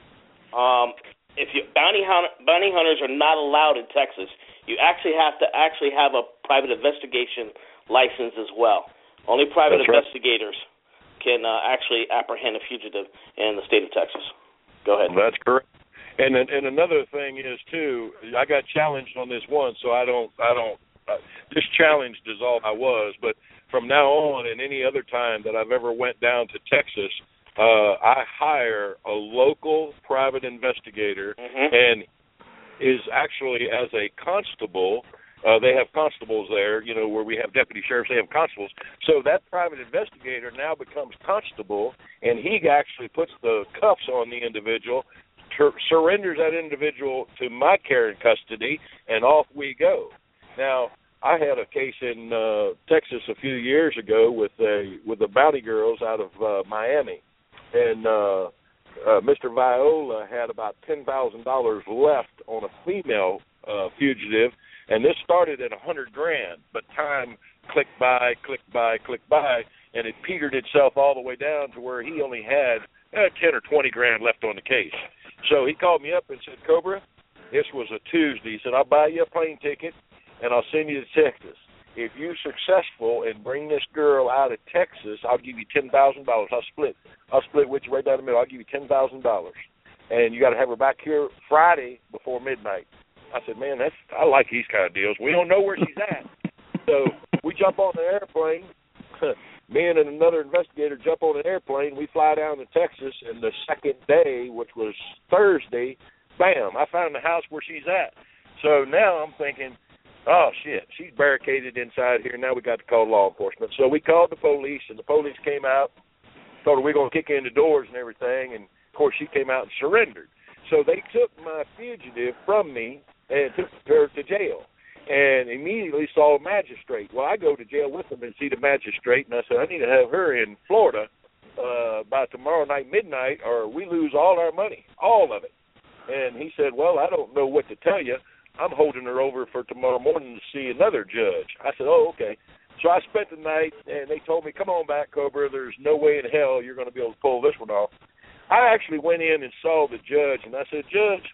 Um, if you bounty hunt, bounty hunters are not allowed in Texas, you actually have to actually have a private investigation license as well. Only private That's right. investigators can uh, actually apprehend a fugitive in the state of Texas. Go ahead. That's correct. And and another thing is too, I got challenged on this one, so I don't I don't. Uh, just challenged is all I was, but from now on and any other time that I've ever went down to Texas, uh, I hire a local private investigator mm-hmm. and is actually as a constable. Uh, they have constables there, you know, where we have deputy sheriffs, they have constables. So that private investigator now becomes constable, and he actually puts the cuffs on the individual, ter- surrenders that individual to my care and custody, and off we go. Now, I had a case in uh, Texas a few years ago with a, with the bounty girls out of uh, Miami, and uh, uh, Mister Viola had about ten thousand dollars left on a female uh, fugitive, and this started at a hundred grand, but time clicked by, clicked by, clicked by, and it petered itself all the way down to where he only had uh, ten or twenty grand left on the case. So he called me up and said, Cobra, this was a Tuesday. He said, I'll buy you a plane ticket, and I'll send you to Texas. If you're successful and bring this girl out of Texas, I'll give you ten thousand dollars. I'll split. I'll split with you right down the middle. I'll give you ten thousand dollars. And you got to have her back here Friday before midnight. I said, man, that's I like these kind of deals. We don't know where she's at. So we jump on an airplane. Me and another investigator jump on an airplane. We fly down to Texas, and the second day, which was Thursday, bam, I found the house where she's at. So now I'm thinking, oh, shit, she's barricaded inside here. Now we got to call law enforcement. So we called the police, and the police came out, told her we're going to kick in the doors and everything, and, of course, she came out and surrendered. So they took my fugitive from me and took her to jail and immediately saw a magistrate. Well, I go to jail with them and see the magistrate, and I said, I need to have her in Florida uh, by tomorrow night midnight or we lose all our money, all of it. And he said, well, I don't know what to tell you. I'm holding her over for tomorrow morning to see another judge. I said, oh, okay. So I spent the night, and they told me, come on back, Cobra. There's no way in hell you're going to be able to pull this one off. I actually went in and saw the judge, and I said, Judge,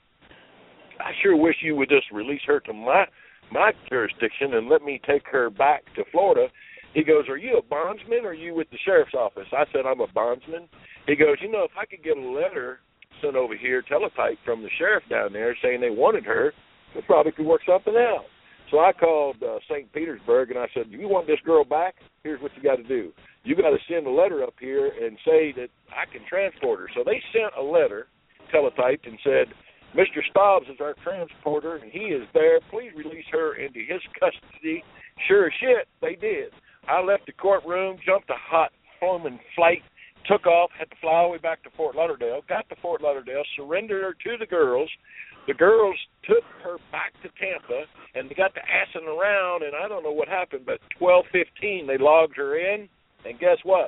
I sure wish you would just release her to my my jurisdiction and let me take her back to Florida. He goes, are you a bondsman or are you with the sheriff's office? I said, I'm a bondsman. He goes, you know, if I could get a letter sent over here, teletype from the sheriff down there saying they wanted her, we probably could work something out. So I called uh, Saint Petersburg, and I said, do you want this girl back? Here's what you got to do. You got to send a letter up here and say that I can transport her. So they sent a letter, teletyped, and said, Mister Stobbs is our transporter, and he is there. Please release her into his custody. Sure as shit, they did. I left the courtroom, jumped a hot Pullman flight, took off, had to fly all the way back to Fort Lauderdale, got to Fort Lauderdale, surrendered her to the girls. The girls took her back to Tampa, and they got to assing around, and I don't know what happened, but twelve fifteen they logged her in, and guess what?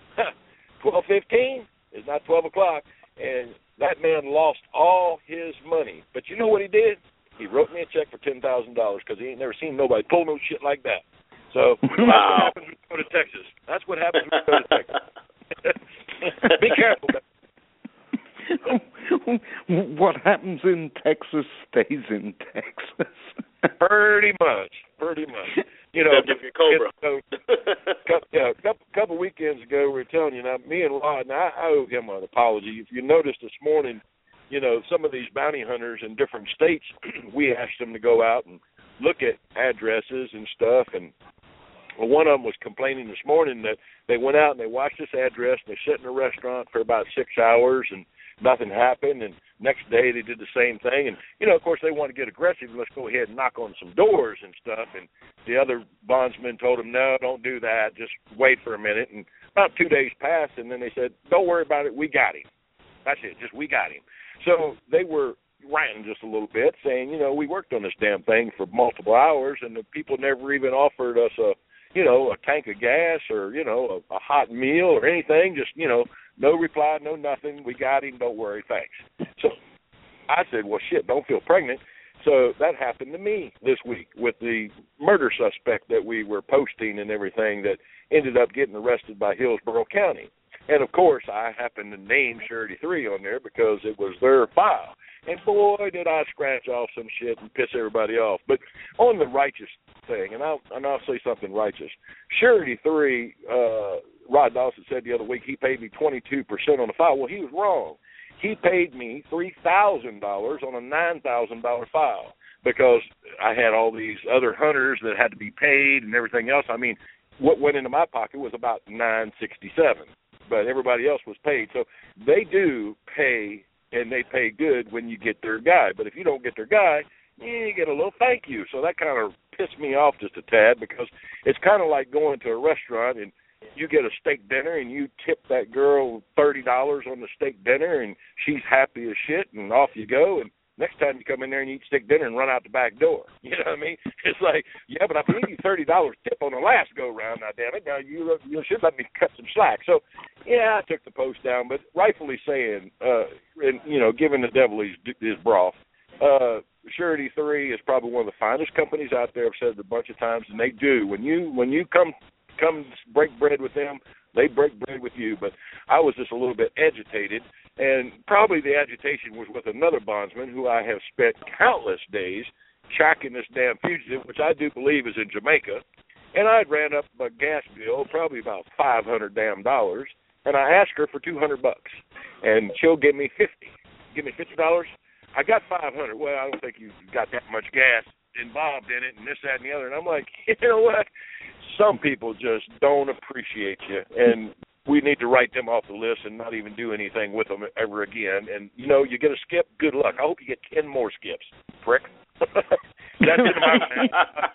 twelve fifteen is not twelve o'clock, and that man lost all his money. But you know what he did? He wrote me a check for ten thousand dollars because he ain't never seen nobody pull no shit like that. So wow. That's what happens when you go to Texas. That's what happens when you go to Texas. Be careful. What happens in Texas stays in Texas. Pretty much, pretty much. You know, except if you're Cobra. You know, yeah, a couple, couple weekends ago, we were telling you, now, me and Rod, and I, I owe him an apology. If you noticed this morning, you know, some of these bounty hunters in different states, we asked them to go out and look at addresses and stuff, and well, one of them was complaining this morning that they went out and they watched this address, and they sat in a restaurant for about six hours, and nothing happened, and next day they did the same thing. And, you know, of course, they want to get aggressive. Let's go ahead and knock on some doors and stuff. And the other bondsman told them, no, don't do that. Just wait for a minute. And about two days passed, and then they said, don't worry about it. We got him. That's it. Just we got him. So they were ranting just a little bit, saying, you know, we worked on this damn thing for multiple hours, and the people never even offered us a, you know, a tank of gas or, you know, a, a hot meal or anything. Just, you know, no reply, no nothing. We got him. Don't worry. Thanks. So I said, well, shit, don't feel pregnant. So that happened to me this week with the murder suspect that we were posting and everything that ended up getting arrested by Hillsborough County. And, of course, I happened to name Surety three on there because it was their file. And, boy, did I scratch off some shit and piss everybody off. But on the righteous thing, and I'll, and I'll say something righteous, Surety three, uh, Rod Dawson said the other week he paid me twenty-two percent on the file. Well, he was wrong. He paid me three thousand dollars on a nine thousand dollars file because I had all these other hunters that had to be paid and everything else. I mean, what went into my pocket was about nine sixty-seven, but everybody else was paid. So they do pay, and they pay good when you get their guy. But if you don't get their guy, you get a little thank you. So that kind of pissed me off just a tad because it's kind of like going to a restaurant and you get a steak dinner and you tip that girl thirty dollars on the steak dinner and she's happy as shit and off you go. And next time you come in there and you eat steak dinner and run out the back door. You know what I mean? It's like, yeah, but I paid you thirty dollars tip on the last go-round. Now, damn it, now you, you should let me cut some slack. So, yeah, I took the post down, but rightfully saying, uh, and, you know, giving the devil his, his broth, uh, Surety three is probably one of the finest companies out there. I've said it a bunch of times, and they do. When you when you come come break bread with them, they break bread with you. But I was just a little bit agitated, and probably the agitation was with another bondsman who I have spent countless days tracking this damn fugitive, which I do believe is in Jamaica. And I ran up a gas bill, probably about five hundred damn dollars, and I asked her for two hundred bucks, and she'll give me fifty. Give me fifty dollars. I got five hundred. Well, I don't think you got that much gas involved in it, and this, that, and the other. And I'm like, you know what? Some people just don't appreciate you, and we need to write them off the list and not even do anything with them ever again. And, you know, you get a skip, good luck. I hope you get ten more skips, prick. That's into my rant.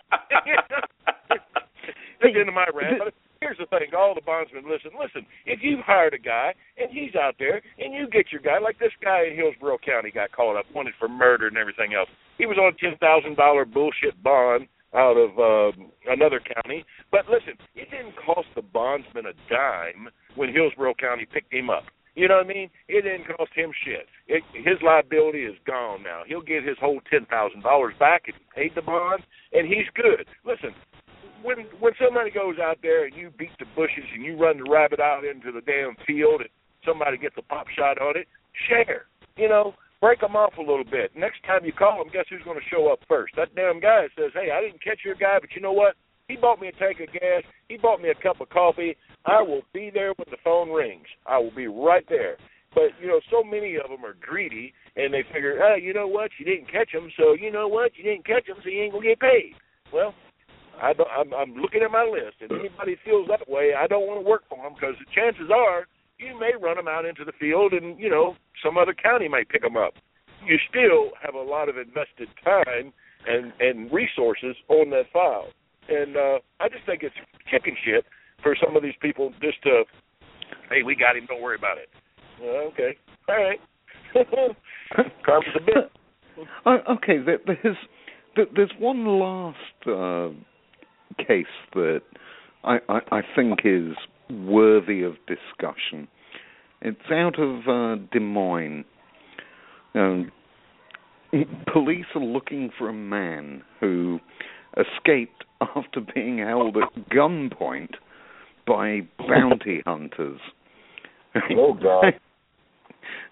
That's into my rant. But here's the thing, all the bondsmen, listen, listen, if you've hired a guy and he's out there and you get your guy, like this guy in Hillsborough County got called up, wanted for murder and everything else. He was on a ten thousand dollars bullshit bond out of uh, another county. But listen, it didn't cost the bondsman a dime when Hillsborough County picked him up. You know what I mean? It didn't cost him shit. It, his liability is gone now. He'll get his whole ten thousand dollars back if he paid the bond, and he's good. Listen, when when somebody goes out there and you beat the bushes and you run the rabbit out into the damn field and somebody gets a pop shot on it, share. You know, break them off a little bit. Next time you call them, guess who's going to show up first? That damn guy that says, hey, I didn't catch your guy, but you know what? He bought me a tank of gas. He bought me a cup of coffee. I will be there when the phone rings. I will be right there. But, you know, so many of them are greedy, and they figure, oh, you know what? You didn't catch him, so you know what? You didn't catch him, so you ain't going to get paid. Well, I don't, I'm, I'm looking at my list, and anybody feels that way, I don't want to work for them because the chances are you may run them out into the field and, you know, some other county might pick them up. You still have a lot of invested time and, and resources on that file. And uh, I just think it's chicken shit for some of these people just to, hey, we got him, don't worry about it. Uh, okay, all right. Karma's a bit. Uh, okay, there's, there's one last uh, case that I, I, I think is worthy of discussion. It's out of uh, Des Moines. Um, police are looking for a man who escaped after being held at gunpoint by bounty hunters. Oh, God.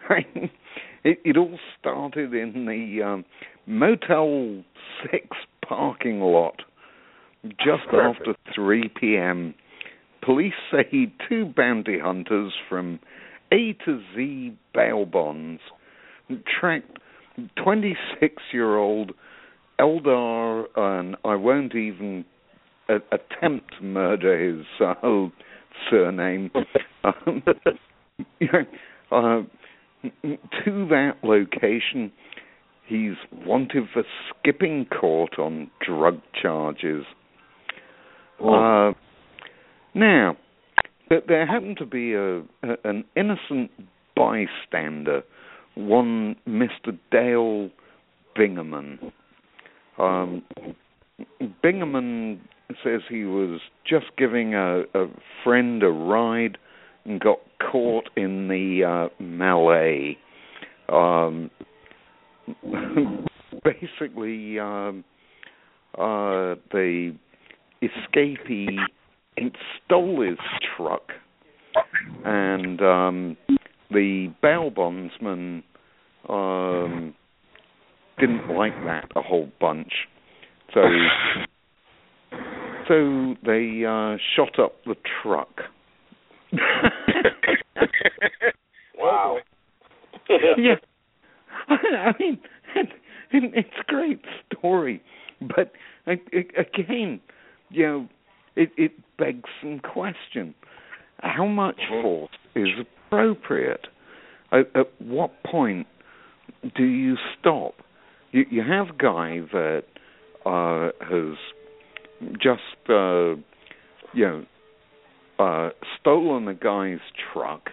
it, it all started in the um, Motel six parking lot just Perfect. after three p.m. Police say two bounty hunters from A to Z bail bonds tracked twenty-six-year-old Eldar, and I won't even uh, attempt to murder his uh, surname, um, you know, uh, to that location. He's wanted for skipping court on drug charges. Uh, now, there happened to be a, a an innocent bystander, one Mister Dale Bingaman. Um, Bingaman says he was just giving a, a friend a ride and got caught in the uh, melee. Um, basically, um, uh, the escapee stole his truck, and um, the bail bondsman um, didn't like that a whole bunch, so so they uh, shot up the truck. Wow. Yeah, I mean, it, it, it's a great story, but it, it, again, you know, it, it begs some question. How much force is appropriate? At, at what point do you stop? You, you have a guy that uh, has just, uh, you know, uh, stolen a guy's truck,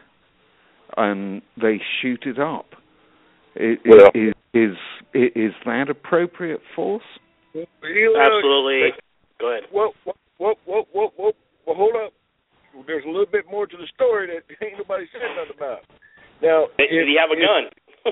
and they shoot it up. It, well, is, is is that appropriate force? Absolutely. Go ahead. Whoa, whoa, whoa, whoa, whoa, whoa. Well, hold up. There's a little bit more to the story that ain't nobody said nothing about. Now, did, if, did he have a if, gun?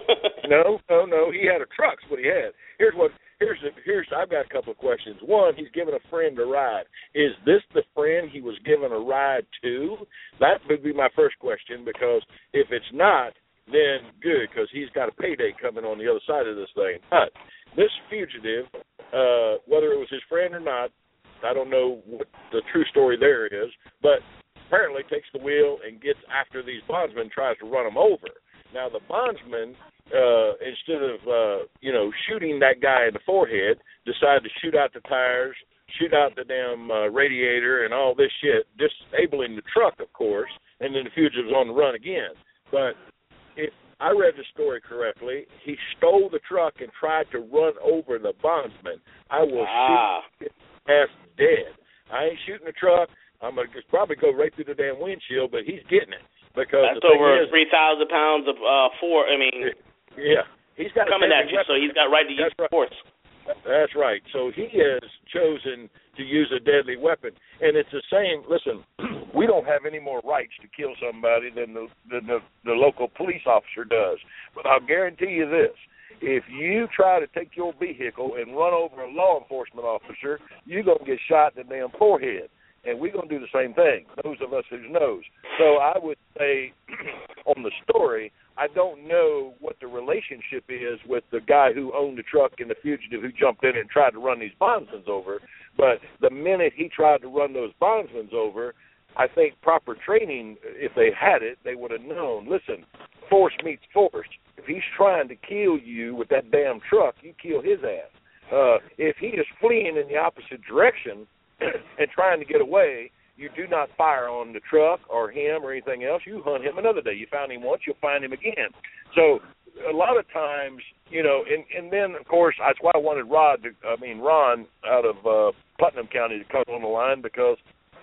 no, no, no. He had a truck. That's what he had. Here's what. Here's the, here's. I've got a couple of questions. One, he's giving a friend a ride. Is this the friend he was giving a ride to? That would be my first question, because if it's not, then good, because he's got a payday coming on the other side of this thing. But this fugitive, uh, whether it was his friend or not, I don't know what the true story there is, but apparently takes the wheel and gets after these bondsmen, tries to run them over. Now, the bondsman, uh, instead of, uh, you know, shooting that guy in the forehead, decided to shoot out the tires, shoot out the damn uh, radiator and all this shit, disabling the truck, of course, and then the fugitive's on the run again. But if I read the story correctly, he stole the truck and tried to run over the bondsman. I will ah. shoot his ass dead. I ain't shooting the truck. I'm going to probably go right through the damn windshield, but he's getting it. Because that's the thing over is, three thousand pounds of uh, force. I mean, yeah, he's got coming at you, weapon. so he's got right to use right. force. That's right. So he has chosen to use a deadly weapon, and it's the same. Listen, we don't have any more rights to kill somebody than the than the, the local police officer does. But I'll guarantee you this: if you try to take your vehicle and run over a law enforcement officer, you're gonna get shot in the damn forehead. And we're going to do the same thing, those of us who knows. So I would say on the story, I don't know what the relationship is with the guy who owned the truck and the fugitive who jumped in and tried to run these bondsmen over. But the minute he tried to run those bondsmen over, I think proper training, if they had it, they would have known, listen, force meets force. If he's trying to kill you with that damn truck, you kill his ass. Uh, if he is fleeing in the opposite direction and trying to get away, you do not fire on the truck or him or anything else. You hunt him another day. You found him once, you'll find him again. So a lot of times, you know, and, and then, of course, that's why I wanted Rod, to, I mean, Ron out of uh, Putnam County to come on the line, because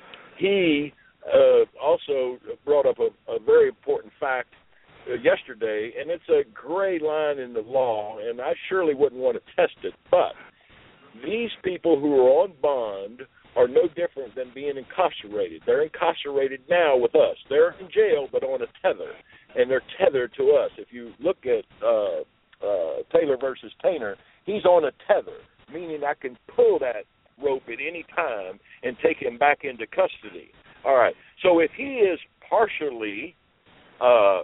he uh, also brought up a, a very important fact uh, yesterday, and it's a gray line in the law, and I surely wouldn't want to test it, but these people who are on bond are no different than being incarcerated. They're incarcerated now with us. They're in jail, but on a tether, and they're tethered to us. If you look at uh, uh, Taylor versus Tainer, he's on a tether, meaning I can pull that rope at any time and take him back into custody. All right. So if he is partially uh,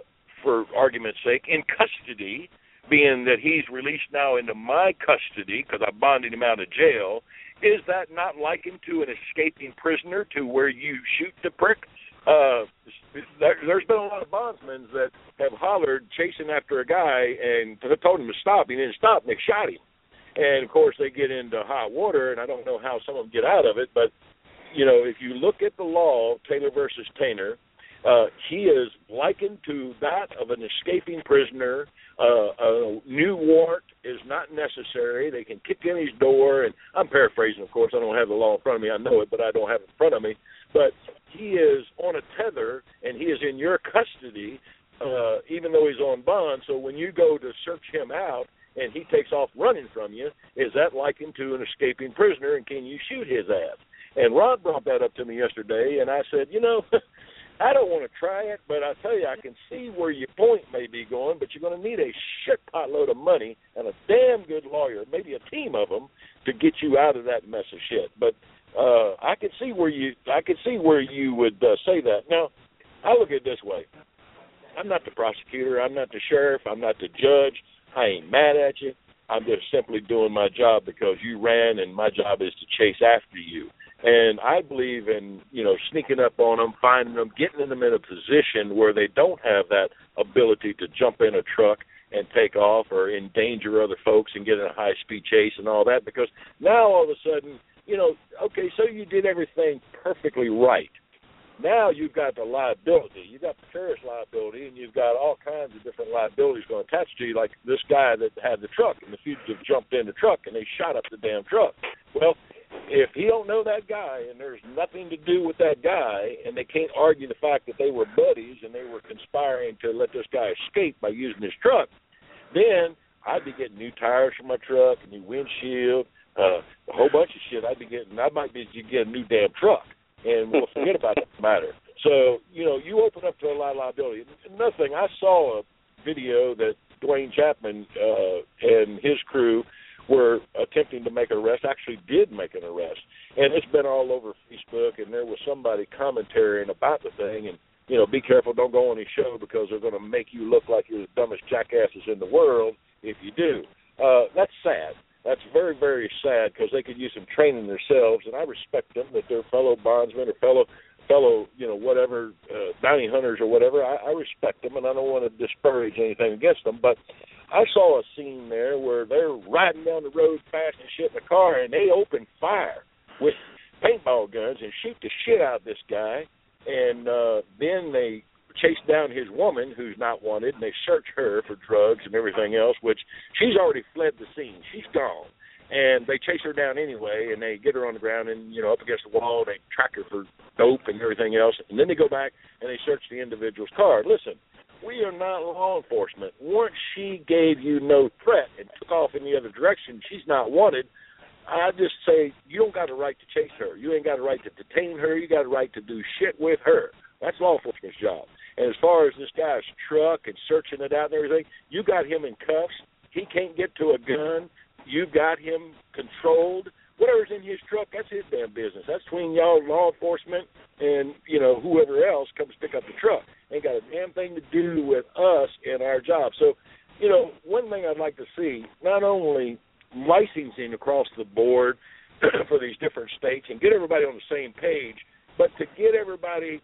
for argument's sake, in custody, being that he's released now into my custody because I bonded him out of jail, is that not likened to an escaping prisoner to where you shoot the prick? Uh, there, there's been a lot of bondsmen that have hollered chasing after a guy and told him to stop. He didn't stop, and they shot him. And, of course, they get into hot water, and I don't know how some of them get out of it, but, you know, if you look at the law, Taylor versus Tainer, uh, he is likened to that of an escaping prisoner. Uh, a new warrant is not necessary. They can kick in his door, and I'm paraphrasing, of course. I don't have the law in front of me. I know it, but I don't have it in front of me. But he is on a tether, and he is in your custody, uh, even though he's on bond. So when you go to search him out and he takes off running from you, is that likened to an escaping prisoner, and can you shoot his ass? And Rod brought that up to me yesterday, and I said, you know, I don't want to try it, but I tell you, I can see where your point may be going, but you're going to need a shit pot load of money and a damn good lawyer, maybe a team of them, to get you out of that mess of shit. But uh, I can see where you, I can see where you would uh, say that. Now, I look at it this way: I'm not the prosecutor, I'm not the sheriff, I'm not the judge. I ain't mad at you. I'm just simply doing my job because you ran, and my job is to chase after you. And I believe in, you know, sneaking up on them, finding them, getting them in a position where they don't have that ability to jump in a truck and take off or endanger other folks and get in a high-speed chase and all that. Because now all of a sudden, you know, okay, so you did everything perfectly right. Now you've got the liability. You've got the terrorist liability, and you've got all kinds of different liabilities going to attach to you, like this guy that had the truck, and the fugitive jumped in the truck, and they shot up the damn truck. Well, if he don't know that guy and there's nothing to do with that guy, and they can't argue the fact that they were buddies and they were conspiring to let this guy escape by using his truck, then I'd be getting new tires for my truck, a new windshield, uh, a whole bunch of shit. I'd be getting, I might be getting a new damn truck, and we'll forget about that matter. So, you know, you open up to a lot of liability. Another thing, I saw a video that Dwayne Chapman uh, and his crew were attempting to make an arrest, actually did make an arrest. And it's been all over Facebook, and there was somebody commentating about the thing, and, you know, be careful, don't go on his show because they're going to make you look like you're the dumbest jackasses in the world if you do. Uh, that's sad. That's very, very sad because they could use some training themselves, and I respect them that they're fellow bondsmen or fellow, fellow, you know, whatever, uh, bounty hunters or whatever. I, I respect them, and I don't want to disparage anything against them, but I saw a scene there where they're riding down the road fast and shit in the car, and they open fire with paintball guns and shoot the shit out of this guy, and uh, then they chase down his woman who's not wanted, and they search her for drugs and everything else, which she's already fled the scene. She's gone. And they chase her down anyway, and they get her on the ground and, you know, up against the wall. They track her for dope and everything else. And then they go back and they search the individual's car. Listen, we are not law enforcement. Once she gave you no threat and took off in the other direction, she's not wanted. I just say you don't got a right to chase her. You ain't got a right to detain her. You got a right to do shit with her. That's law enforcement's job. And as far as this guy's truck and searching it out and everything, you got him in cuffs. He can't get to a gun. You've got him controlled. Whatever's in his truck, that's his damn business. That's between y'all, law enforcement, and, you know, whoever else comes pick up the truck. Ain't got a damn thing to do with us and our job. So, you know, one thing I'd like to see, not only licensing across the board for these different states and get everybody on the same page, but to get everybody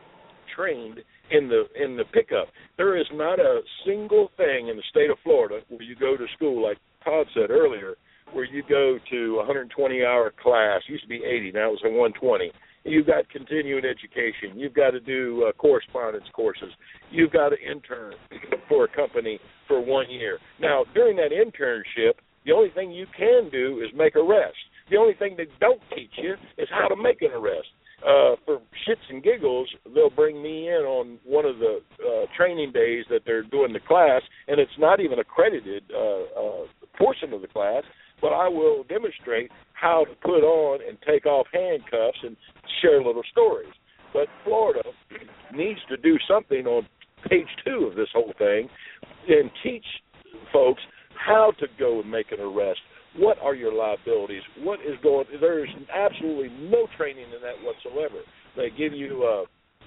trained in the in the pickup. There is not a single thing in the state of Florida where you go to school, like Todd said earlier, where you go to a one hundred twenty hour class. It used to be eighty, now it's a one hundred twenty. You've got continuing education. You've got to do uh, correspondence courses. You've got to intern for a company for one year. Now, during that internship, the only thing you can do is make arrests. The only thing they don't teach you is how to make an arrest. Uh, for shits and giggles, they'll bring me in on one of the uh, training days that they're doing the class, and it's not even accredited uh, uh, portion of the class, but I will demonstrate how to put on and take off handcuffs and share little stories. But Florida needs to do something on page two of this whole thing and teach folks how to go and make an arrest. What are your liabilities? What is going? There is absolutely no training in that whatsoever. They give you, uh,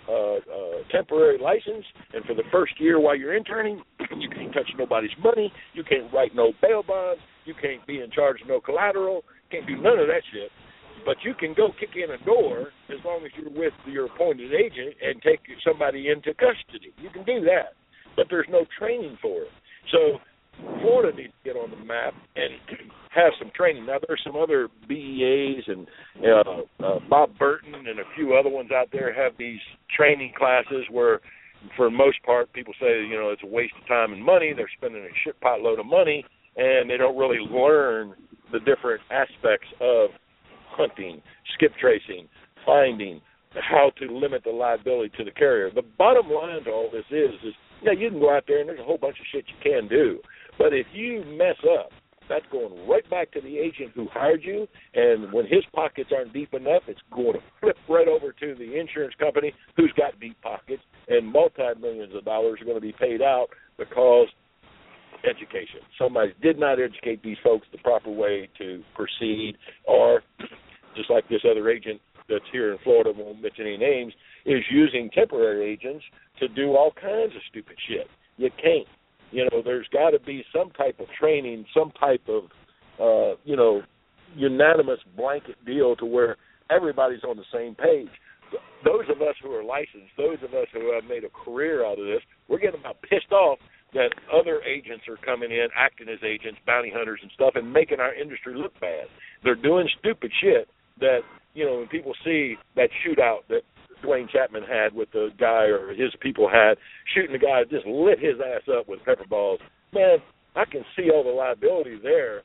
uh, uh, temporary license, and for the first year while you're interning, you can't touch nobody's money, you can't write no bail bonds, you can't be in charge of no collateral, can't do none of that shit. But you can go kick in a door as long as you're with your appointed agent and take somebody into custody. You can do that, but there's no training for it. So Florida needs to get on the map and have some training. Now, there's some other B E As and uh, uh, Bob Burton and a few other ones out there have these training classes where, for the most part, people say, you know, it's a waste of time and money. They're spending a shit potload of money, and they don't really learn the different aspects of hunting, skip tracing, finding, how to limit the liability to the carrier. The bottom line to all this is, is yeah, you can go out there and there's a whole bunch of shit you can do. But if you mess up, that's going right back to the agent who hired you, and when his pockets aren't deep enough, it's going to flip right over to the insurance company who's got deep pockets, and multi-millions of dollars are going to be paid out because education. Somebody did not educate these folks the proper way to proceed, or just like this other agent that's here in Florida, won't mention any names, is using temporary agents to do all kinds of stupid shit. You can't. You know, there's got to be some type of training, some type of, uh, you know, unanimous blanket deal to where everybody's on the same page. Those of us who are licensed, those of us who have made a career out of this, we're getting about pissed off that other agents are coming in, acting as agents, bounty hunters and stuff, and making our industry look bad. They're doing stupid shit that, you know, when people see that shootout that Dwayne Chapman had with the guy, or his people had, shooting the guy, just lit his ass up with pepper balls. Man, I can see all the liability there.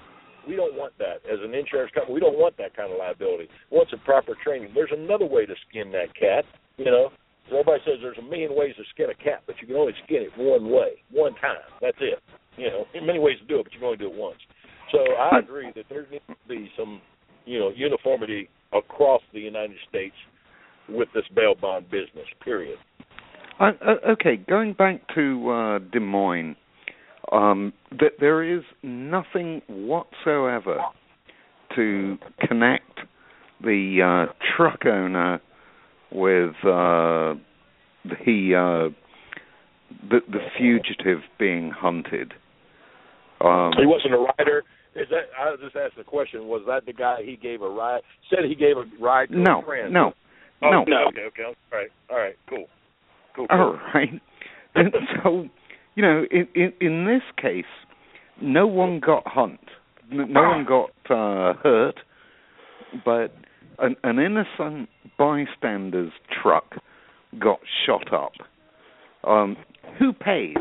We don't want that. As an insurance company, we don't want that kind of liability. We want some proper training. There's another way to skin that cat, you know. So everybody says there's a million ways to skin a cat, but you can only skin it one way, one time. That's it. You know, there are many ways to do it, but you can only do it once. So I agree that there needs to be some, you know, uniformity across the United States with this bail bond business, period. Uh, okay, going back to uh, Des Moines, um, th- there is nothing whatsoever to connect the uh, truck owner with uh, the, uh, the the fugitive being hunted. Um, he wasn't a rider. Is that? I just asked the question. Was that the guy he gave a ride? Said he gave a ride to no, a friend. No, oh, no, no. Okay, okay. All right, all right. Cool, cool. cool. All right. And so, you know, in, in in this case, no one got hunt. No one got uh, hurt, but an, an innocent bystander's truck got shot up. Um, who pays?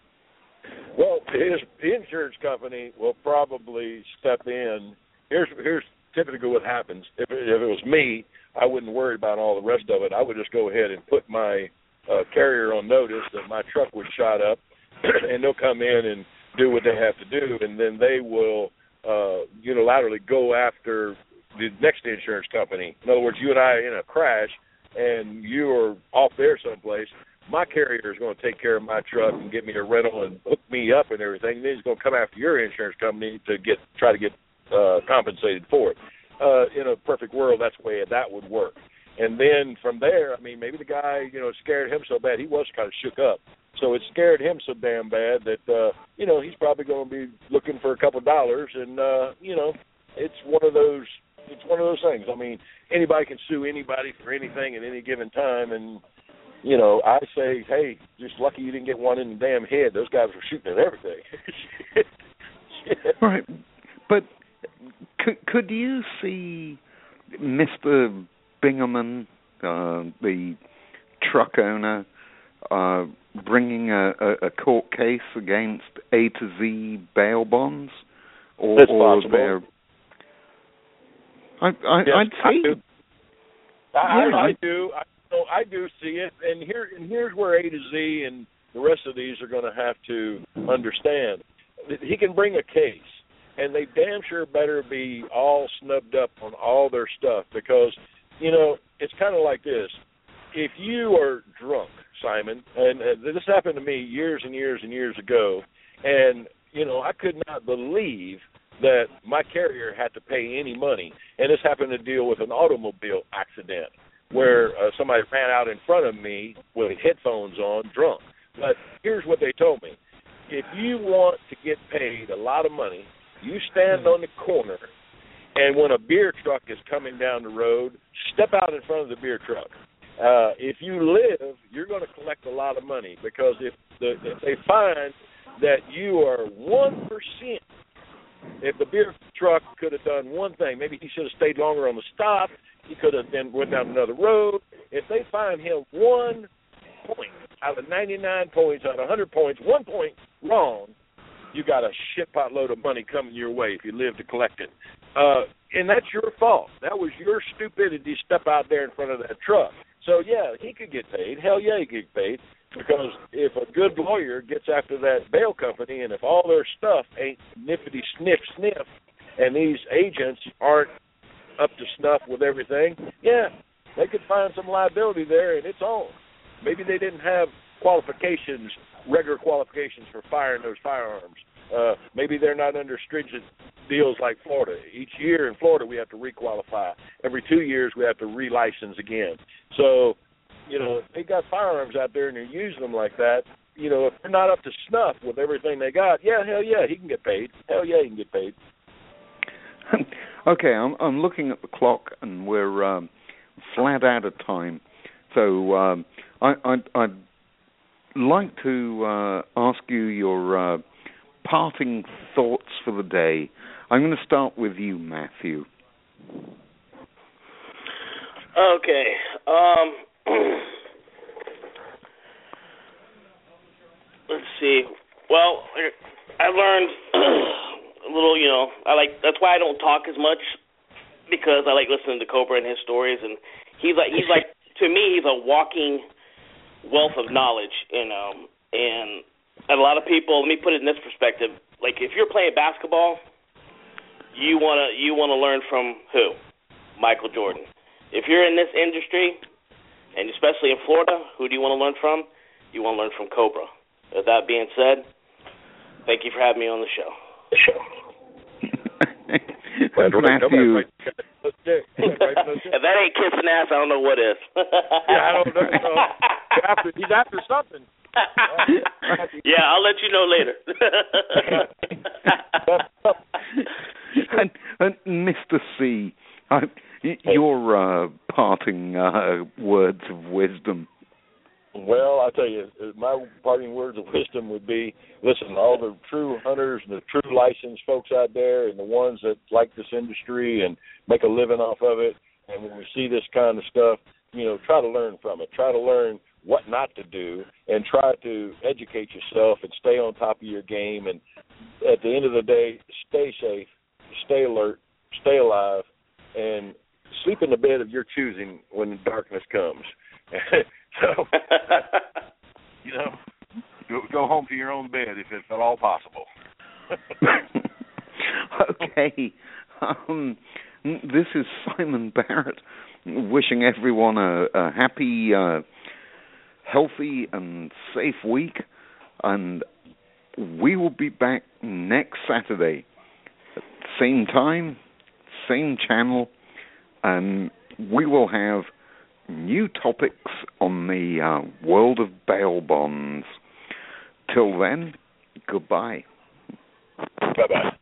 Well, his insurance company will probably step in. Here's here's typically what happens. If it, if it was me, I wouldn't worry about all the rest of it. I would just go ahead and put my uh, carrier on notice that my truck was shot up, and they'll come in and do what they have to do, and then they will uh, unilaterally go after the next insurance company. In other words, you and I are in a crash, and you are off there someplace. My carrier is going to take care of my truck and get me a rental and hook me up and everything. Then he's going to come after your insurance company to get try to get uh, compensated for it. Uh, in a perfect world, that's the way that would work. And then from there, I mean, maybe the guy, you know, scared him so bad, he was kind of shook up. So it scared him so damn bad that, uh, you know, he's probably going to be looking for a couple dollars. And, uh, you know, it's one of those it's one of those things. I mean, anybody can sue anybody for anything at any given time. And, you know, I say, hey, just lucky you didn't get one in the damn head. Those guys were shooting at everything. Right. But could, could you see Mister Bingaman, uh, the truck owner, uh, bringing a, a, a court case against A to Z bail bonds? Or, That's or possible. their... I, I, yes, I'd say... I do. I, yeah, I, I do. I, so I do see it. And here, and here's where A to Z and the rest of these are going to have to understand. He can bring a case, and they damn sure better be all snubbed up on all their stuff because, you know, it's kind of like this. If you are drunk, Simon, and uh, this happened to me years and years and years ago, and, you know, I could not believe that my carrier had to pay any money, and this happened to deal with an automobile accident. where uh, somebody ran out in front of me with headphones on, drunk. But here's what they told me. If you want to get paid a lot of money, you stand on the corner, and when a beer truck is coming down the road, step out in front of the beer truck. Uh, if you live, you're going to collect a lot of money, because if, the, if they find that you are one percent, if the beer truck could have done one thing, maybe he should have stayed longer on the stop, he could have then went down another road. If they find him one point out of ninety-nine points, out of one hundred points, one point wrong, you got a shit pot load of money coming your way if you live to collect it. Uh, and that's your fault. That was your stupidity to step out there in front of that truck. So, yeah, he could get paid. Hell yeah, he could get paid. Because if a good lawyer gets after that bail company, and if all their stuff ain't nippity sniff sniff, and these agents aren't up to snuff with everything, yeah, they could find some liability there, and it's on. Maybe they didn't have qualifications, regular qualifications for firing those firearms. Uh, maybe they're not under stringent deals like Florida. Each year in Florida we have to requalify. Every two years we have to relicense again. So, you know, if they got firearms out there and they're using them like that, you know, if they're not up to snuff with everything they got, yeah, hell yeah, he can get paid. Hell yeah, he can get paid. Okay, I'm, I'm looking at the clock, and we're um, flat out of time. So um, I, I'd, I'd like to uh, ask you your uh, parting thoughts for the day. I'm going to start with you, Matthew. Okay. Um, let's see. Well, I learned a little, you know, I like, that's why I don't talk as much, because I like listening to Cobra and his stories, and he's like, he's like, to me, he's a walking wealth of knowledge, you know, and a lot of people, let me put it in this perspective, like if you're playing basketball, you want to you want to learn from who? Michael Jordan. If you're in this industry, and especially in Florida, who do you want to learn from? You want to learn from Cobra. With that being said, thank you for having me on the show. Matthew. If that ain't kissing ass, I don't know what is. Yeah, I don't know. So after, he's after something. Yeah, I'll let you know later. and, and Mister C, uh, your uh, parting uh, words of wisdom. Well, I tell you, my parting words of wisdom would be, listen, all the true hunters and the true licensed folks out there, and the ones that like this industry and make a living off of it, and when we see this kind of stuff, you know, try to learn from it. Try to learn what not to do, and try to educate yourself and stay on top of your game. And at the end of the day, stay safe, stay alert, stay alive, and sleep in the bed of your choosing when darkness comes. So, you know, go, go home to your own bed if it's at all possible. Okay. Um, this is Simon Barrett wishing everyone a, a happy, uh, healthy, and safe week. And we will be back next Saturday at the same time, same channel, and we will have new topics on the uh, world of bail bonds. Till then, goodbye. Bye-bye.